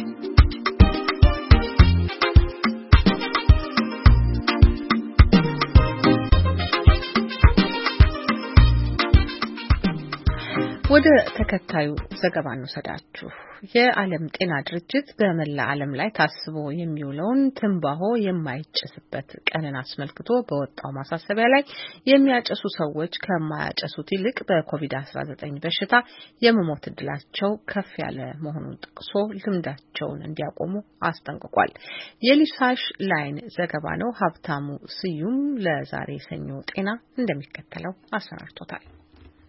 ወደ ተከታዩ ዘገባ እንወስዳችሁ። የዓለም ጤና ድርጅት በመላ ዓለም ላይ ታስቦ የሚውለውን ትንባሆ የማይጨስበት ቀንን አስመልክቶ በወጣው ማሳሰቢያ ላይ የሚያጨሱ ሰዎች ከማያጨሱት ይልቅ በኮቪድ አስራ ዘጠኝ በሽታ የመሞት እድላቸው ከፍ ያለ መሆኑን ጠቅሶ ልምዳቸውን እንዲያቆሙ አስጠንቅቋል። የሊሳሽ ላይን ዘገባ ነው። ሀብታሙ ስዩም ለዛሬ ሰኞ ጤና እንደሚከተለው አሰናድቶታል።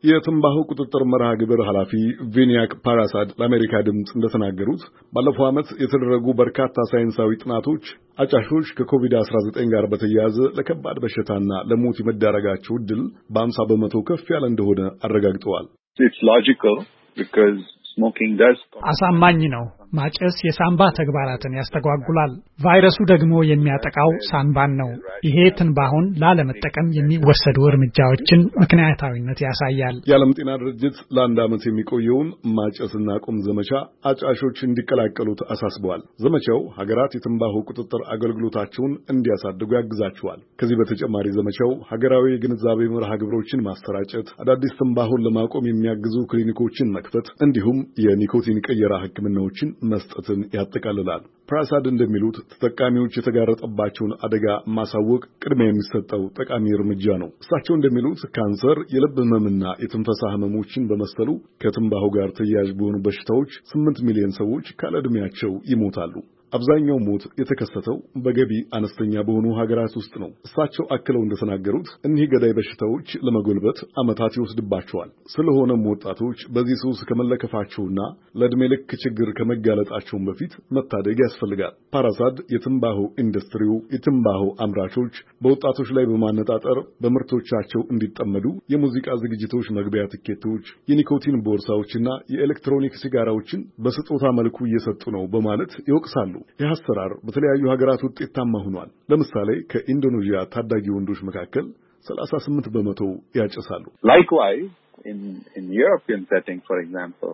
የትንባሆ ቁጥጥር መርሃ ግብር ኃላፊ ቪኒያክ ፓራሳድ ለአሜሪካ ድምጽ እንደተናገሩት ባለፈው ዓመት የተደረጉ በርካታ ሳይንሳዊ ጥናቶች አጫሾች ከኮቪድ አስራ ዘጠኝ ጋር በተያያዘ ለከባድ በሽታና ለሞት የመዳረጋቸው ዕድል በአምሳ በመቶ ከፍ ያለ እንደሆነ አረጋግጠዋል። It's logical because smoking does አሳማኝ ነው። ማጨስ የሳንባ ተግባራትን ያስተጓጉላል። ቫይረሱ ደግሞ የሚያጠቃው ሳንባን ነው። ይሄ ትንባሆን ላለመጠቀም የሚወሰዱ እርምጃዎችን ምክንያታዊነት ያሳያል። የዓለም ጤና ድርጅት ለአንድ ዓመት የሚቆየውን ማጨስና ቁም ዘመቻ አጫሾች እንዲቀላቀሉት አሳስበዋል። ዘመቻው ሀገራት የትንባሆ ቁጥጥር አገልግሎታቸውን እንዲያሳድጉ ያግዛቸዋል። ከዚህ በተጨማሪ ዘመቻው ሀገራዊ የግንዛቤ መርሃ ግብሮችን ማሰራጨት፣ አዳዲስ ትንባሆን ለማቆም የሚያግዙ ክሊኒኮችን መክፈት እንዲሁም የኒኮቲን ቀየራ ሕክምናዎችን መስጠትን ያጠቃልላል። ፕራሳድ እንደሚሉት ተጠቃሚዎች የተጋረጠባቸውን አደጋ ማሳወቅ ቅድሚያ የሚሰጠው ጠቃሚ እርምጃ ነው። እሳቸው እንደሚሉት ካንሰር፣ የልብ ህመምና የትንፈሳ ህመሞችን በመሰሉ ከትንባሆ ጋር ተያያዥ በሆኑ በሽታዎች ስምንት ሚሊዮን ሰዎች ካለ ዕድሜያቸው ይሞታሉ። አብዛኛው ሞት የተከሰተው በገቢ አነስተኛ በሆኑ ሀገራት ውስጥ ነው። እሳቸው አክለው እንደተናገሩት እኒህ ገዳይ በሽታዎች ለመጎልበት ዓመታት ይወስድባቸዋል። ስለሆነም ወጣቶች በዚህ ሱስ ከመለከፋቸውና ለዕድሜ ልክ ችግር ከመጋለጣቸው በፊት መታደግ ያስፈልጋል። ፓራሳድ የትንባሆ ኢንዱስትሪው የትንባሆ አምራቾች በወጣቶች ላይ በማነጣጠር በምርቶቻቸው እንዲጠመዱ የሙዚቃ ዝግጅቶች መግቢያ ትኬቶች፣ የኒኮቲን ቦርሳዎችና የኤሌክትሮኒክ ሲጋራዎችን በስጦታ መልኩ እየሰጡ ነው በማለት ይወቅሳሉ። ይህ አሰራር በተለያዩ ሀገራት ውጤታማ ሆኗል። ለምሳሌ ከኢንዶኔዥያ ታዳጊ ወንዶች መካከል ሰላሳ ስምንት በመቶ ያጨሳሉ። Likewise in in European setting for example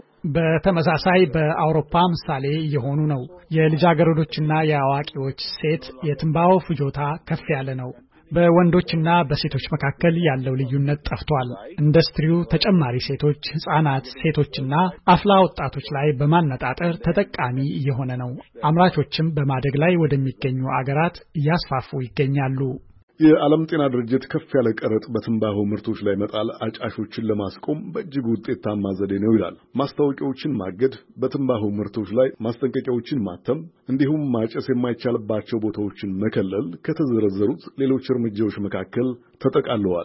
በተመሳሳይ በአውሮፓ ምሳሌ የሆኑ ነው። የልጃገረዶችና የአዋቂዎች ሴት የትንባሆ ፍጆታ ከፍ ያለ ነው። በወንዶችና በሴቶች መካከል ያለው ልዩነት ጠፍቷል። ኢንዱስትሪው ተጨማሪ ሴቶች፣ ህፃናት፣ ሴቶችና አፍላ ወጣቶች ላይ በማነጣጠር ተጠቃሚ እየሆነ ነው። አምራቾችም በማደግ ላይ ወደሚገኙ አገራት እያስፋፉ ይገኛሉ። የዓለም ጤና ድርጅት ከፍ ያለ ቀረጥ በትንባሆ ምርቶች ላይ መጣል አጫሾችን ለማስቆም በእጅጉ ውጤታማ ዘዴ ነው ይላል። ማስታወቂያዎችን ማገድ፣ በትንባሆ ምርቶች ላይ ማስጠንቀቂያዎችን ማተም እንዲሁም ማጨስ የማይቻልባቸው ቦታዎችን መከለል ከተዘረዘሩት ሌሎች እርምጃዎች መካከል ተጠቃለዋል።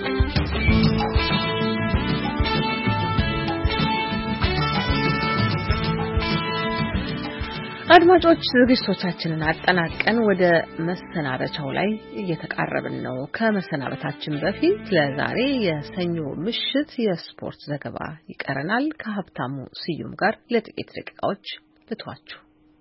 አድማጮች ዝግጅቶቻችንን አጠናቀን ወደ መሰናበቻው ላይ እየተቃረብን ነው። ከመሰናበታችን በፊት ለዛሬ የሰኞ ምሽት የስፖርት ዘገባ ይቀረናል። ከሀብታሙ ስዩም ጋር ለጥቂት ደቂቃዎች ልተዋችሁ።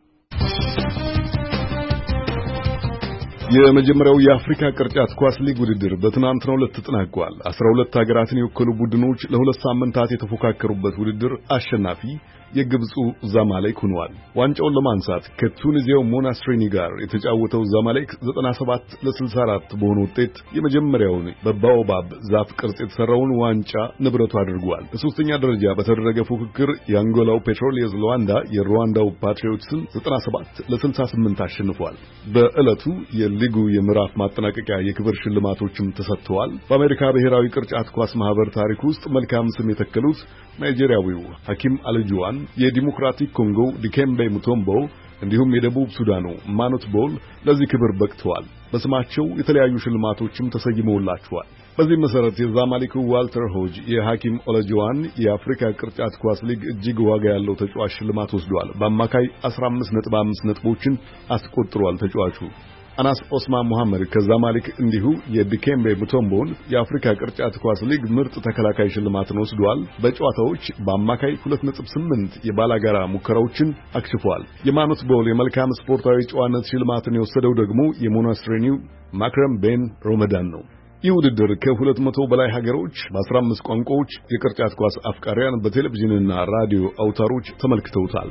የመጀመሪያው የአፍሪካ ቅርጫት ኳስ ሊግ ውድድር በትናንትናው ዕለት ተጠናቋል። አስራ ሁለት ሀገራትን የወከሉ ቡድኖች ለሁለት ሳምንታት የተፎካከሩበት ውድድር አሸናፊ የግብፁ ዛማሌክ ሆኗል። ዋንጫውን ለማንሳት ከቱኒዚያው ሞናስትሪኒ ጋር የተጫወተው ዛማሌክ ዘጠና ሰባት ለስልሳ አራት በሆነ ውጤት የመጀመሪያውን በባኦባብ ዛፍ ቅርጽ የተሰራውን ዋንጫ ንብረቱ አድርጓል። በሶስተኛ ደረጃ በተደረገ ፉክክር የአንጎላው ፔትሮሊየስ ሉዋንዳ የሩዋንዳው ፓትሪዮትስን ዘጠና ሰባት ለስልሳ ስምንት አሸንፏል። በዕለቱ የሊጉ የምዕራፍ ማጠናቀቂያ የክብር ሽልማቶችም ተሰጥተዋል። በአሜሪካ ብሔራዊ ቅርጫት ኳስ ማህበር ታሪክ ውስጥ መልካም ስም የተከሉት ናይጄሪያዊው ሐኪም አልጁዋን፣ የዲሞክራቲክ ኮንጎ ዲኬምቤ ሙቶምቦ እንዲሁም የደቡብ ሱዳኑ ማኖት ቦል ለዚህ ክብር በቅተዋል። በስማቸው የተለያዩ ሽልማቶችም ተሰይመውላቸዋል። በዚህ መሰረት የዛማሌኩ ዋልተር ሆጅ የሐኪም ኦለጆዋን የአፍሪካ ቅርጫት ኳስ ሊግ እጅግ ዋጋ ያለው ተጫዋች ሽልማት ወስዷል። በአማካይ አስራ አምስት ነጥብ አምስት ነጥቦችን አስቆጥሯል ተጫዋቹ። አናስ ኦስማን መሐመድ ከዛማሌክ እንዲሁ የዲኬምቤ ሙቶምቦን የአፍሪካ ቅርጫት ኳስ ሊግ ምርጥ ተከላካይ ሽልማትን ወስዷል። በጨዋታዎች በአማካይ ሁለት ነጥብ ስምንት የባላጋራ ሙከራዎችን አክሽፏል። የማኖት ቦል የመልካም ስፖርታዊ ጨዋነት ሽልማትን የወሰደው ደግሞ የሞናስትሪኒው ማክረም ቤን ሮመዳን ነው። ይህ ውድድር ከሁለት መቶ በላይ ሀገሮች በአስራ አምስት ቋንቋዎች የቅርጫት ኳስ አፍቃሪያን በቴሌቪዥንና ራዲዮ አውታሮች ተመልክተውታል።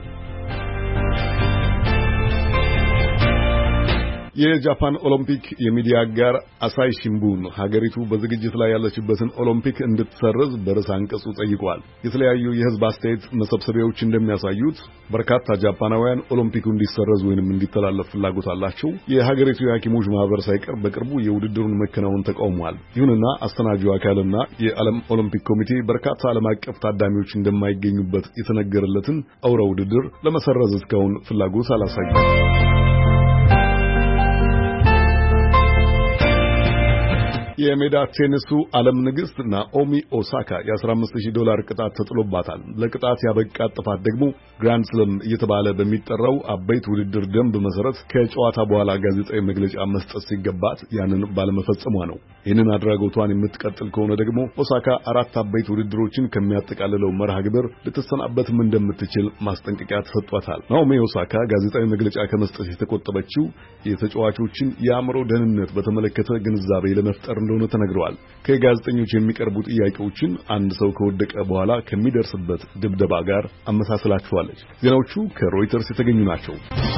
የጃፓን ኦሎምፒክ የሚዲያ አጋር አሳይ ሽምቡን ሀገሪቱ በዝግጅት ላይ ያለችበትን ኦሎምፒክ እንድትሰርዝ በርዕሰ አንቀጹ ጠይቋል። የተለያዩ የሕዝብ አስተያየት መሰብሰቢያዎች እንደሚያሳዩት በርካታ ጃፓናውያን ኦሎምፒኩ እንዲሰረዝ ወይንም እንዲተላለፍ ፍላጎት አላቸው። የሀገሪቱ የሐኪሞች ማህበር ሳይቀር በቅርቡ የውድድሩን መከናወን ተቃውሟል። ይሁንና አስተናጁ አካልና የዓለም ኦሎምፒክ ኮሚቴ በርካታ ዓለም አቀፍ ታዳሚዎች እንደማይገኙበት የተነገረለትን አውራ ውድድር ለመሰረዝ እስካሁን ፍላጎት አላሳዩም። የሜዳ ቴኒሱ ዓለም ንግሥት ናኦሚ ኦሳካ የ15 ሺህ ዶላር ቅጣት ተጥሎባታል። ለቅጣት ያበቃት ጥፋት ደግሞ ግራንድ ስለም እየተባለ በሚጠራው አበይት ውድድር ደንብ መሰረት ከጨዋታ በኋላ ጋዜጣዊ መግለጫ መስጠት ሲገባት ያንን ባለመፈጸሟ ነው። ይህንን አድራጎቷን የምትቀጥል ከሆነ ደግሞ ኦሳካ አራት አበይት ውድድሮችን ከሚያጠቃልለው መርሃ ግብር ልትሰናበትም እንደምትችል ማስጠንቀቂያ ተሰጥቷታል። ናኦሚ ኦሳካ ጋዜጣዊ መግለጫ ከመስጠት የተቆጠበችው የተጫዋቾችን የአእምሮ ደህንነት በተመለከተ ግንዛቤ ለመፍጠር እንደሆነ ተነግሯል። ከጋዜጠኞች የሚቀርቡ ጥያቄዎችን አንድ ሰው ከወደቀ በኋላ ከሚደርስበት ድብደባ ጋር አመሳስላቸዋለች። ዜናዎቹ ከሮይተርስ የተገኙ ናቸው።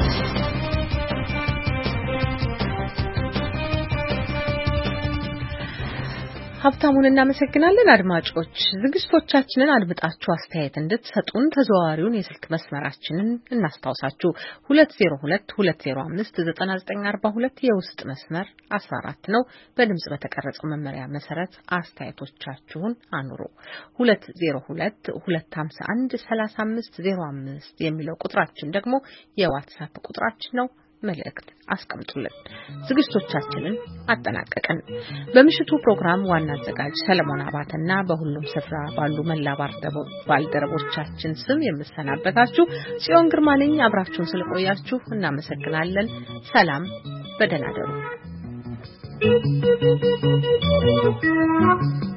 ሀብታሙን እናመሰግናለን። አድማጮች ዝግጅቶቻችንን አድምጣችሁ አስተያየት እንድትሰጡን ተዘዋዋሪውን የስልክ መስመራችንን እናስታውሳችሁ። ሁለት ዜሮ ሁለት ሁለት ዜሮ አምስት ዘጠና ዘጠኝ አርባ ሁለት የውስጥ መስመር አስራ አራት ነው። በድምጽ በተቀረጸው መመሪያ መሰረት አስተያየቶቻችሁን አኑሩ። ሁለት ዜሮ ሁለት ሁለት ሃምሳ አንድ ሰላሳ አምስት ዜሮ አምስት የሚለው ቁጥራችን ደግሞ የዋትስአፕ ቁጥራችን ነው። መልእክት አስቀምጡልን። ዝግጅቶቻችንን አጠናቀቅን። በምሽቱ ፕሮግራም ዋና አዘጋጅ ሰለሞን አባተና በሁሉም ስፍራ ባሉ መላ ባልደረቦቻችን ስም የምሰናበታችሁ ጽዮን ግርማ ነኝ። አብራችሁን ስለቆያችሁ እናመሰግናለን። ሰላም፣ በደህና እደሩ።